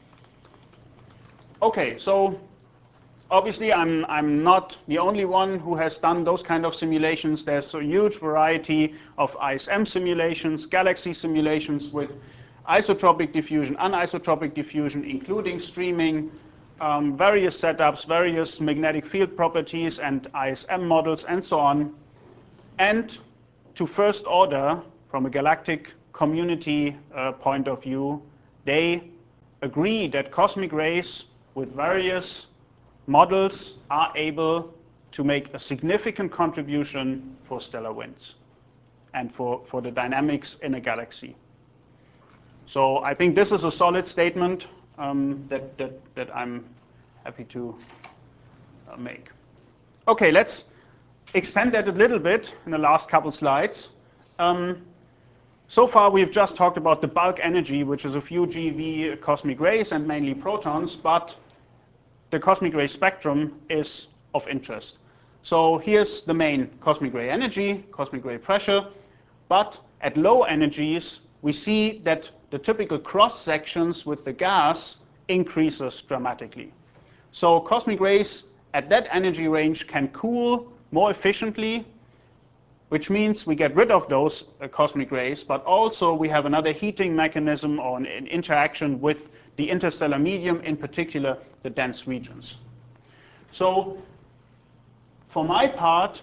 Okay, so obviously I'm, I'm not the only one who has done those kind of simulations. There's a huge variety of I S M simulations, galaxy simulations with isotropic diffusion, anisotropic diffusion, including streaming, um, various setups, various magnetic field properties and I S M models and so on. And to first order, from a galactic community uh, point of view, they agree that cosmic rays with various models are able to make a significant contribution for stellar winds and for, for the dynamics in a galaxy. So I think this is a solid statement um, that, that, that I'm happy to uh, make. Okay, let's extend that a little bit in the last couple slides. Um, so far we've just talked about the bulk energy, which is a few G eV cosmic rays and mainly protons, but the cosmic ray spectrum is of interest. So here's the main cosmic ray energy, cosmic ray pressure, but at low energies we see that the typical cross sections with the gas increases dramatically. So cosmic rays at that energy range can cool more efficiently, which means we get rid of those uh, cosmic rays, but also we have another heating mechanism or an, an interaction with the interstellar medium, in particular the dense regions. So for my part,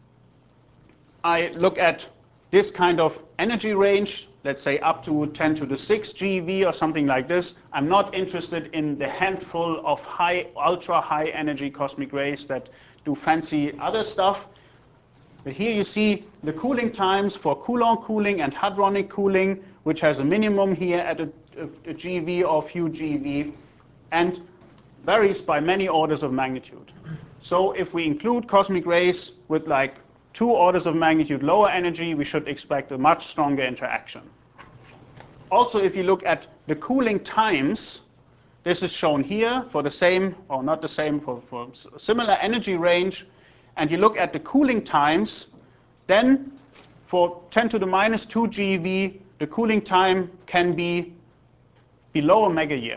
I look at this kind of energy range, let's say up to ten to the six G eV or something like this. I'm not interested in the handful of high, ultra high energy cosmic rays that do fancy other stuff. But here you see the cooling times for Coulomb cooling and hadronic cooling, which has a minimum here at a, a, a G eV or a few G eV, and varies by many orders of magnitude. So if we include cosmic rays with like two orders of magnitude lower energy, we should expect a much stronger interaction. Also, if you look at the cooling times, this is shown here for the same, or not the same, for, for a similar energy range, and you look at the cooling times, then for ten to the minus two G eV, the cooling time can be below a megayear.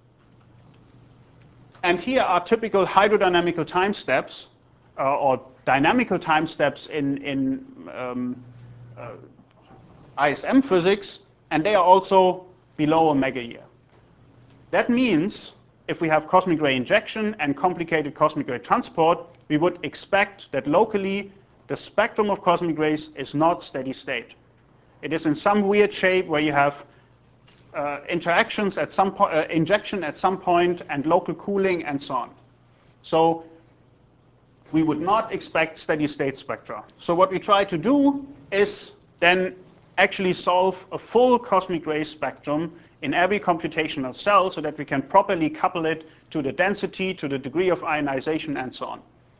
And here are typical hydrodynamical time steps, uh, or dynamical time steps in, in um, uh, I S M physics, and they are also below a megayear. That means if we have cosmic ray injection and complicated cosmic ray transport, we would expect that locally the spectrum of cosmic rays is not steady state. It is in some weird shape where you have uh, interactions at some point, uh, injection at some point, and local cooling and so on. So we would not expect steady state spectra. So what we try to do is then actually solve a full cosmic ray spectrum in every computational cell so that we can properly couple it to the density, to the degree of ionization, and so on.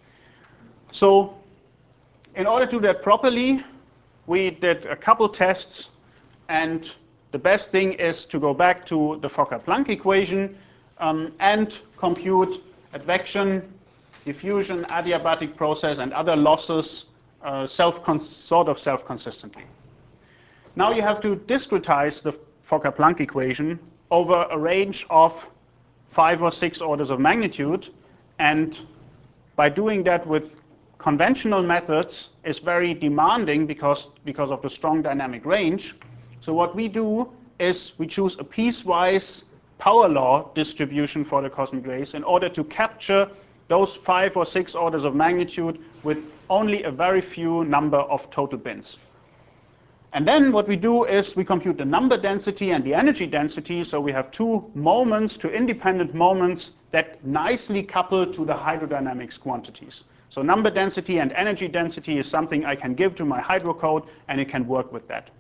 So in order to do that properly, we did a couple tests, and the best thing is to go back to the Fokker-Planck equation um, and compute advection, diffusion, adiabatic process, and other losses uh, self sort of self-consistently. Now you have to discretize the Fokker-Planck equation over a range of five or six orders of magnitude, and by doing that with conventional methods is very demanding because, because of the strong dynamic range. So what we do is we choose a piecewise power law distribution for the cosmic rays in order to capture those five or six orders of magnitude with only a very few number of total bins. And then what we do is we compute the number density and the energy density, so we have two moments, two independent moments that nicely couple to the hydrodynamics quantities. So number density and energy density is something I can give to my hydrocode, and it can work with that.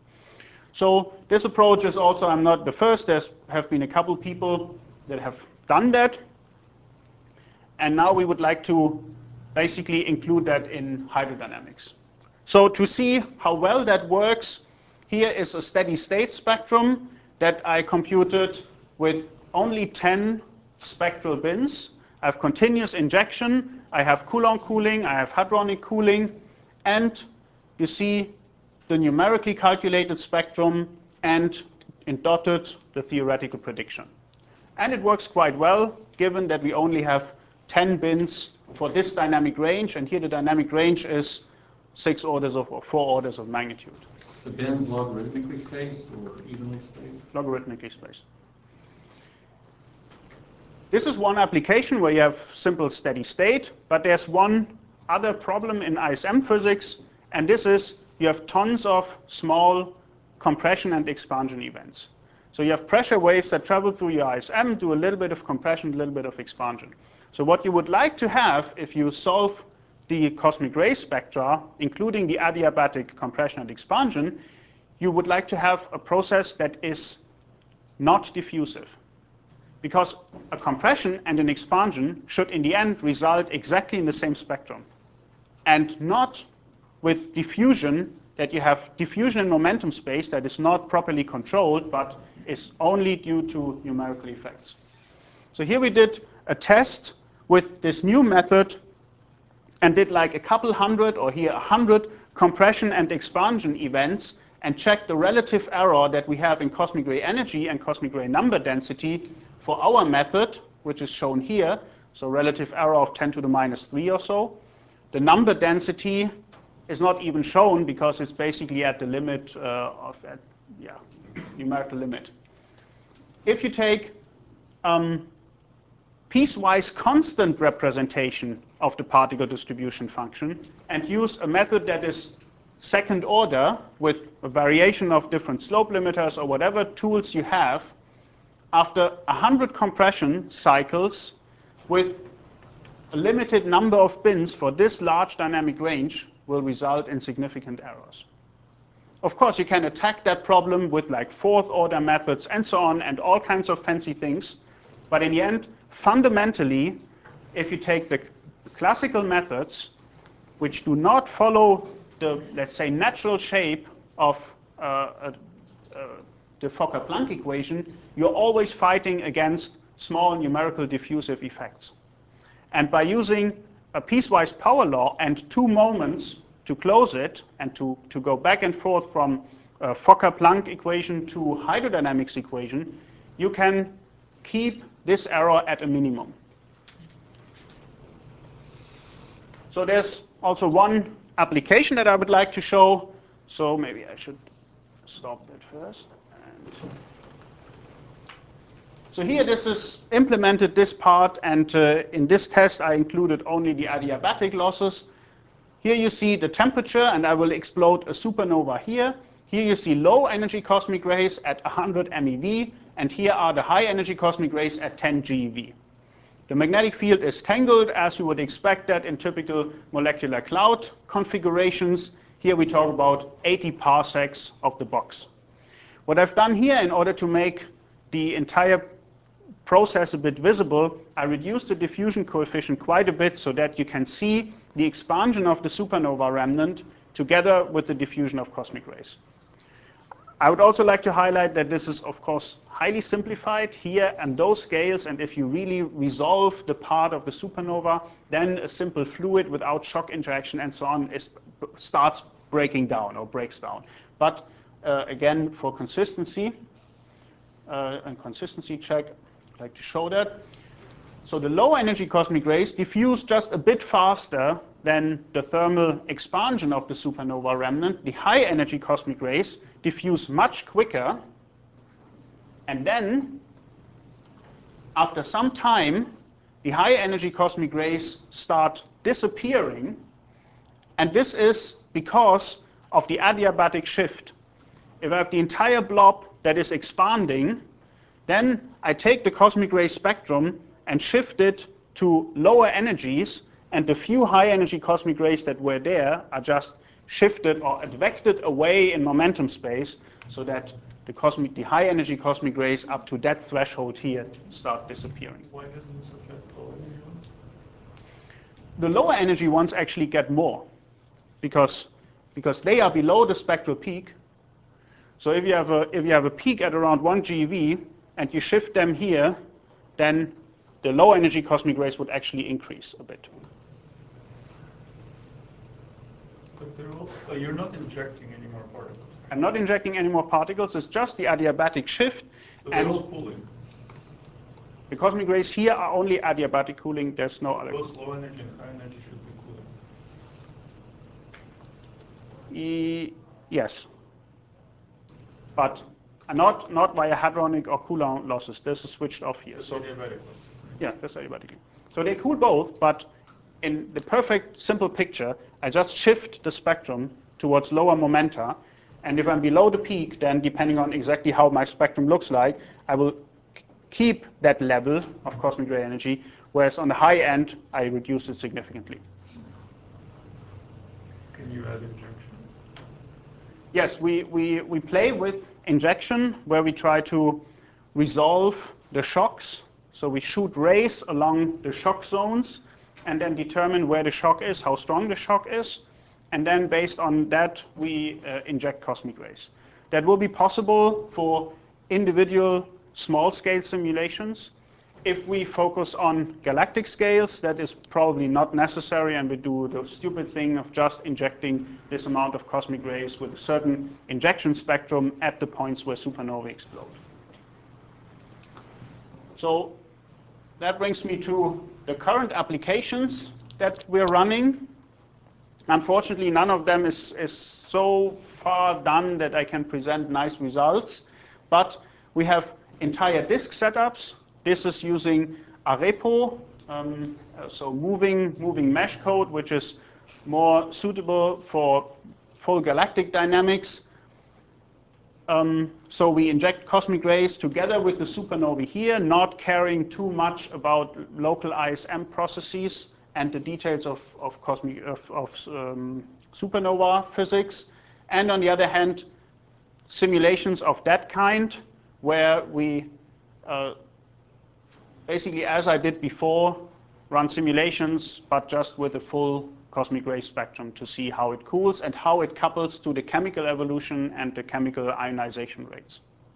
So this approach is also, I'm not the first, there have been a couple people that have done that. And now we would like to basically include that in hydrodynamics. So to see how well that works, here is a steady state spectrum that I computed with only ten spectral bins. I have continuous injection, I have Coulomb cooling, I have hadronic cooling, and you see the numerically calculated spectrum and in dotted the theoretical prediction. And it works quite well, given that we only have ten bins for this dynamic range, and here the dynamic range is six orders of, or four orders of magnitude. The bins logarithmically spaced or evenly spaced? Logarithmically spaced. This is one application where you have simple steady state, but there's one other problem in I S M physics, and this is you have tons of small compression and expansion events. So you have pressure waves that travel through your I S M, do a little bit of compression, a little bit of expansion. So what you would like to have if you solve the cosmic ray spectra, including the adiabatic compression and expansion, you would like to have a process that is not diffusive. Because a compression and an expansion should in the end result exactly in the same spectrum. And not with diffusion, that you have diffusion in momentum space that is not properly controlled, but is only due to numerical effects. So here we did a test with this new method and did like a couple hundred, or here a hundred, compression and expansion events and checked the relative error that we have in cosmic ray energy and cosmic ray number density for our method, which is shown here. So relative error of ten to the minus three or so. The number density is not even shown because it's basically at the limit uh, of, at, yeah, numerical limit. If you take um, piecewise constant representation of the particle distribution function and use a method that is second order with a variation of different slope limiters or whatever tools you have, after one hundred compression cycles with a limited number of bins for this large dynamic range will result in significant errors. Of course, you can attack that problem with like fourth order methods and so on and all kinds of fancy things. But in the end, fundamentally, if you take the classical methods, which do not follow the, let's say, natural shape of uh, uh, uh, the Fokker-Planck equation, you're always fighting against small numerical diffusive effects. And by using a piecewise power law and two moments to close it and to, to go back and forth from uh, Fokker-Planck equation to hydrodynamics equation, you can keep this error at a minimum. So there's also one application that I would like to show. So maybe I should stop that first. And so here this is implemented, this part, and uh, in this test I included only the adiabatic losses. Here you see the temperature, and I will explode a supernova here. Here you see low energy cosmic rays at one hundred MeV, and here are the high energy cosmic rays at ten GeV. The magnetic field is tangled, as you would expect that in typical molecular cloud configurations. Here we talk about eighty parsecs of the box. What I've done here in order to make the entire process a bit visible, I reduced the diffusion coefficient quite a bit so that you can see the expansion of the supernova remnant together with the diffusion of cosmic rays. I would also like to highlight that this is, of course, highly simplified here and those scales, and if you really resolve the part of the supernova, then a simple fluid without shock interaction and so on is, starts breaking down or breaks down. But uh, again, for consistency uh, and consistency check, I'd like to show that. So the low energy cosmic rays diffuse just a bit faster than the thermal expansion of the supernova remnant. The high energy cosmic rays diffuse much quicker, and then after some time the high energy cosmic rays start disappearing, and this is because of the adiabatic shift. If I have the entire blob that is expanding, then I take the cosmic ray spectrum and shift it to lower energies, and the few high energy cosmic rays that were there are just shifted or advected away in momentum space so that the cosmic, the high energy cosmic rays up to that threshold here start disappearing. Why doesn't this affect low energy ones? The lower energy ones actually get more because, because they are below the spectral peak. So if you have a, if you have a peak at around one GeV and you shift them here, then the low energy cosmic rays would actually increase a bit. But they're all, uh, you're not injecting any more particles. I'm not injecting any more particles. It's just the adiabatic shift. So they're And all cooling. the cosmic rays here are only adiabatic cooling. There's no other. Both low energy and high energy should be cooling. E yes. But not, not via hadronic or Coulomb losses. This is switched off here. That's So adiabatic. yeah, that's adiabatically. So they cool both, but in the perfect simple picture, I just shift the spectrum towards lower momenta. And if I'm below the peak, then depending on exactly how my spectrum looks like, I will keep that level of cosmic ray energy, whereas on the high end, I reduce it significantly. Can you add injection? Yes, we, we, we play with injection, where we try to resolve the shocks. So we shoot rays along the shock zones and then determine where the shock is, how strong the shock is. And then based on that, we uh, inject cosmic rays. That will be possible for individual small-scale simulations. If we focus on galactic scales, that is probably not necessary, and we do the stupid thing of just injecting this amount of cosmic rays with a certain injection spectrum at the points where supernovae explode. So that brings me to the current applications that we're running. Unfortunately, none of them is, is so far done that I can present nice results, but we have entire disk setups. This is using Arepo, um, so moving, moving mesh code, which is more suitable for full galactic dynamics. Um, so we inject cosmic rays together with the supernovae here, not caring too much about local I S M processes and the details of, of, cosmic, of, of um, supernova physics. And on the other hand, simulations of that kind, where we uh, basically, as I did before, run simulations, but just with a full cosmic ray spectrum to see how it cools and how it couples to the chemical evolution and the chemical ionization rates.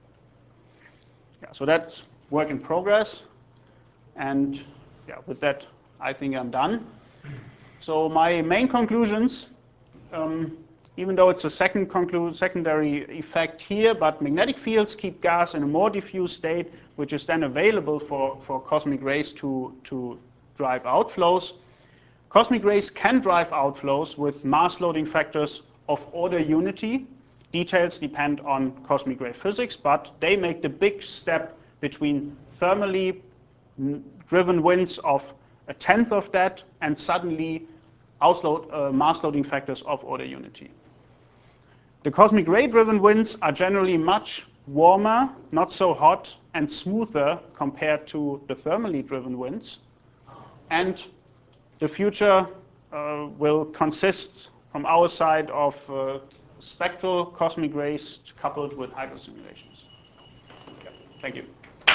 Yeah, so that's work in progress. And yeah, with that, I think I'm done. So my main conclusions, um, even though it's a second conclu secondary effect here, but magnetic fields keep gas in a more diffuse state, which is then available for, for cosmic rays to, to drive outflows. Cosmic rays can drive outflows with mass loading factors of order unity. Details depend on cosmic ray physics, but they make the big step between thermally driven winds of a tenth of that and suddenly outload, uh, mass loading factors of order unity. The cosmic ray-driven winds are generally much warmer, not so hot, and smoother compared to the thermally driven winds. And the future uh, will consist, from our side, of uh, spectral cosmic rays coupled with hydro simulations. Okay, thank you.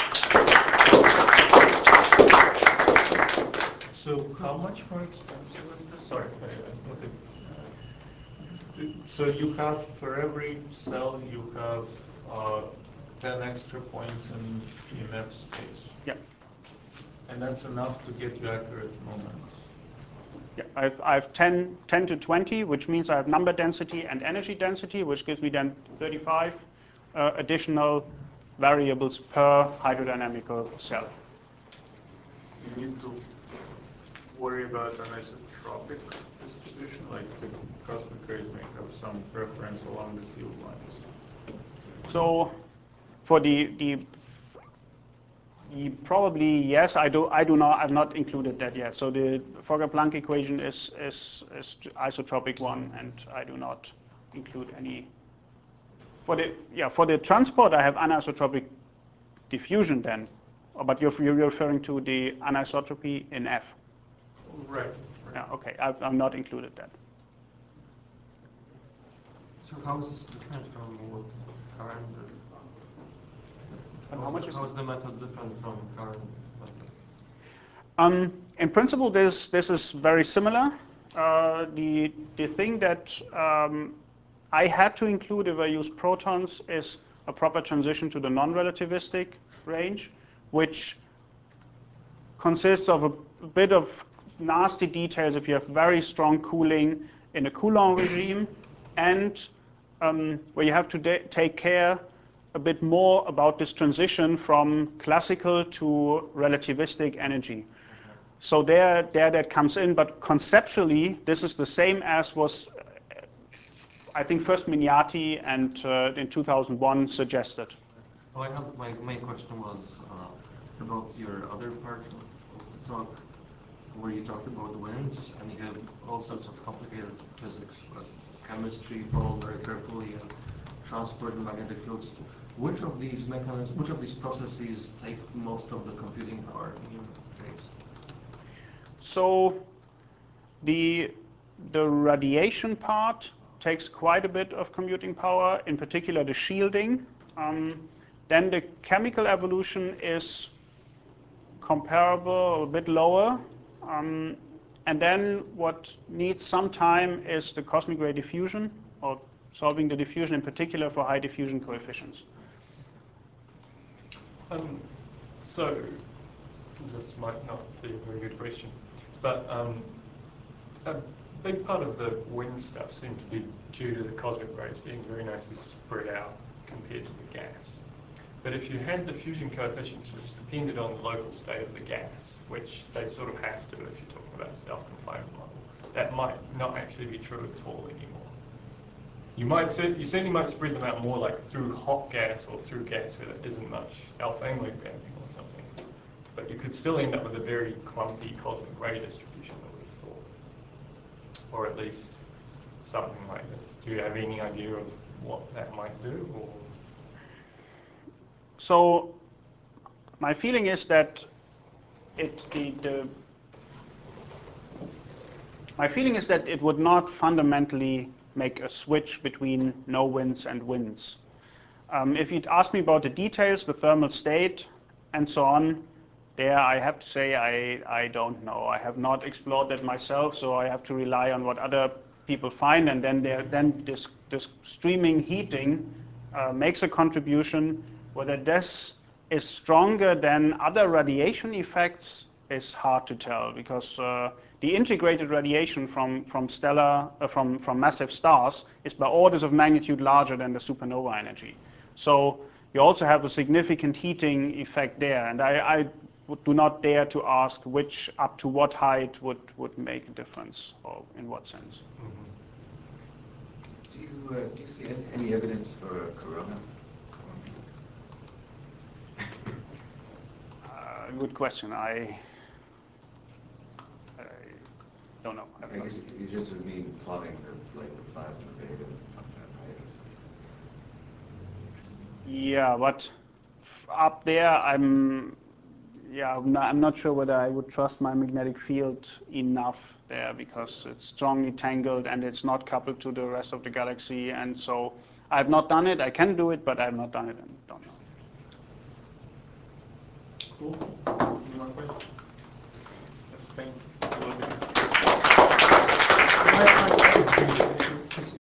So how much more expensive is this? Sorry. I, I, okay. So you have, for every cell, you have uh, ten extra points in E M F space. Yeah. And that's enough to get you accurate moments. Yeah, I've, I've ten, ten to twenty, which means I have number density and energy density, which gives me then thirty-five uh, additional variables per hydrodynamical cell. You need to worry about an isotropic distribution, like the cosmic rays may have some preference along the field lines. So for the, the, the probably yes, I do I do not I've not included that yet. So the Fokker-Planck equation is, is is isotropic one, and I do not include any. For the yeah for the transport I have anisotropic diffusion then, but you're you're referring to the anisotropy in F. Right. right. Yeah, okay, I've, I've not included that. So how is this different from what current? And How, how much is how is the method different from current method? Um, in principle, this this is very similar. Uh, the the thing that um, I had to include if I use protons is a proper transition to the non-relativistic range, which consists of a bit of nasty details if you have very strong cooling in a Coulomb regime, and um, where you have to take care a bit more about this transition from classical to relativistic energy. So there, there that comes in, but conceptually, this is the same as was, I think, first Mignati and uh, in two thousand one suggested. Well, I have, my main question was uh, about your other part of, of the talk, where you talked about winds, and you have all sorts of complicated physics, like chemistry, follow very carefully, and transport and magnetic fields. Which of these mechanisms, which of these processes take most of the computing power in your case? So the, the radiation part takes quite a bit of computing power, in particular the shielding. Um, then the chemical evolution is comparable, a bit lower. Um, and then what needs some time is the cosmic ray diffusion, or solving the diffusion in particular for high diffusion coefficients. Um, so, this might not be a very good question, but um, a big part of the wind stuff seemed to be due to the cosmic rays being very nicely spread out compared to the gas. But if you had diffusion coefficients which depended on the local state of the gas, which they sort of have to if you're talking about a self-confinement model, that might not actually be true at all anymore. You might you certainly might spread them out more like through hot gas or through gas where there isn't much alpha Langmuir damping or something. But you could still end up with a very clumpy cosmic ray distribution, I would have thought. Or at least something like this. Do you have any idea of what that might do? Or? So my feeling is that it the, the my feeling is that it would not fundamentally make a switch between no winds and winds. Um, if you'd ask me about the details, the thermal state, and so on, there I have to say I, I don't know. I have not explored that myself, so I have to rely on what other people find, and then there, then this, this streaming heating uh, makes a contribution. Whether this is stronger than other radiation effects is hard to tell, because uh, the integrated radiation from, from stellar, uh, from, from massive stars is by orders of magnitude larger than the supernova energy. So you also have a significant heating effect there, and I, I would, do not dare to ask which, up to what height would, would make a difference, or in what sense. Do you, uh, do you see any evidence for corona? Uh, good question. I, I don't know. I guess you just would mean plotting the, like, the plasma data as a function of height or something. Yeah, but up there, I'm, yeah, I'm not, I'm not sure whether I would trust my magnetic field enough there, because it's strongly tangled and it's not coupled to the rest of the galaxy, and so I've not done it. I can do it, but I've not done it and don't know. Cool. Any more questions? Let's thank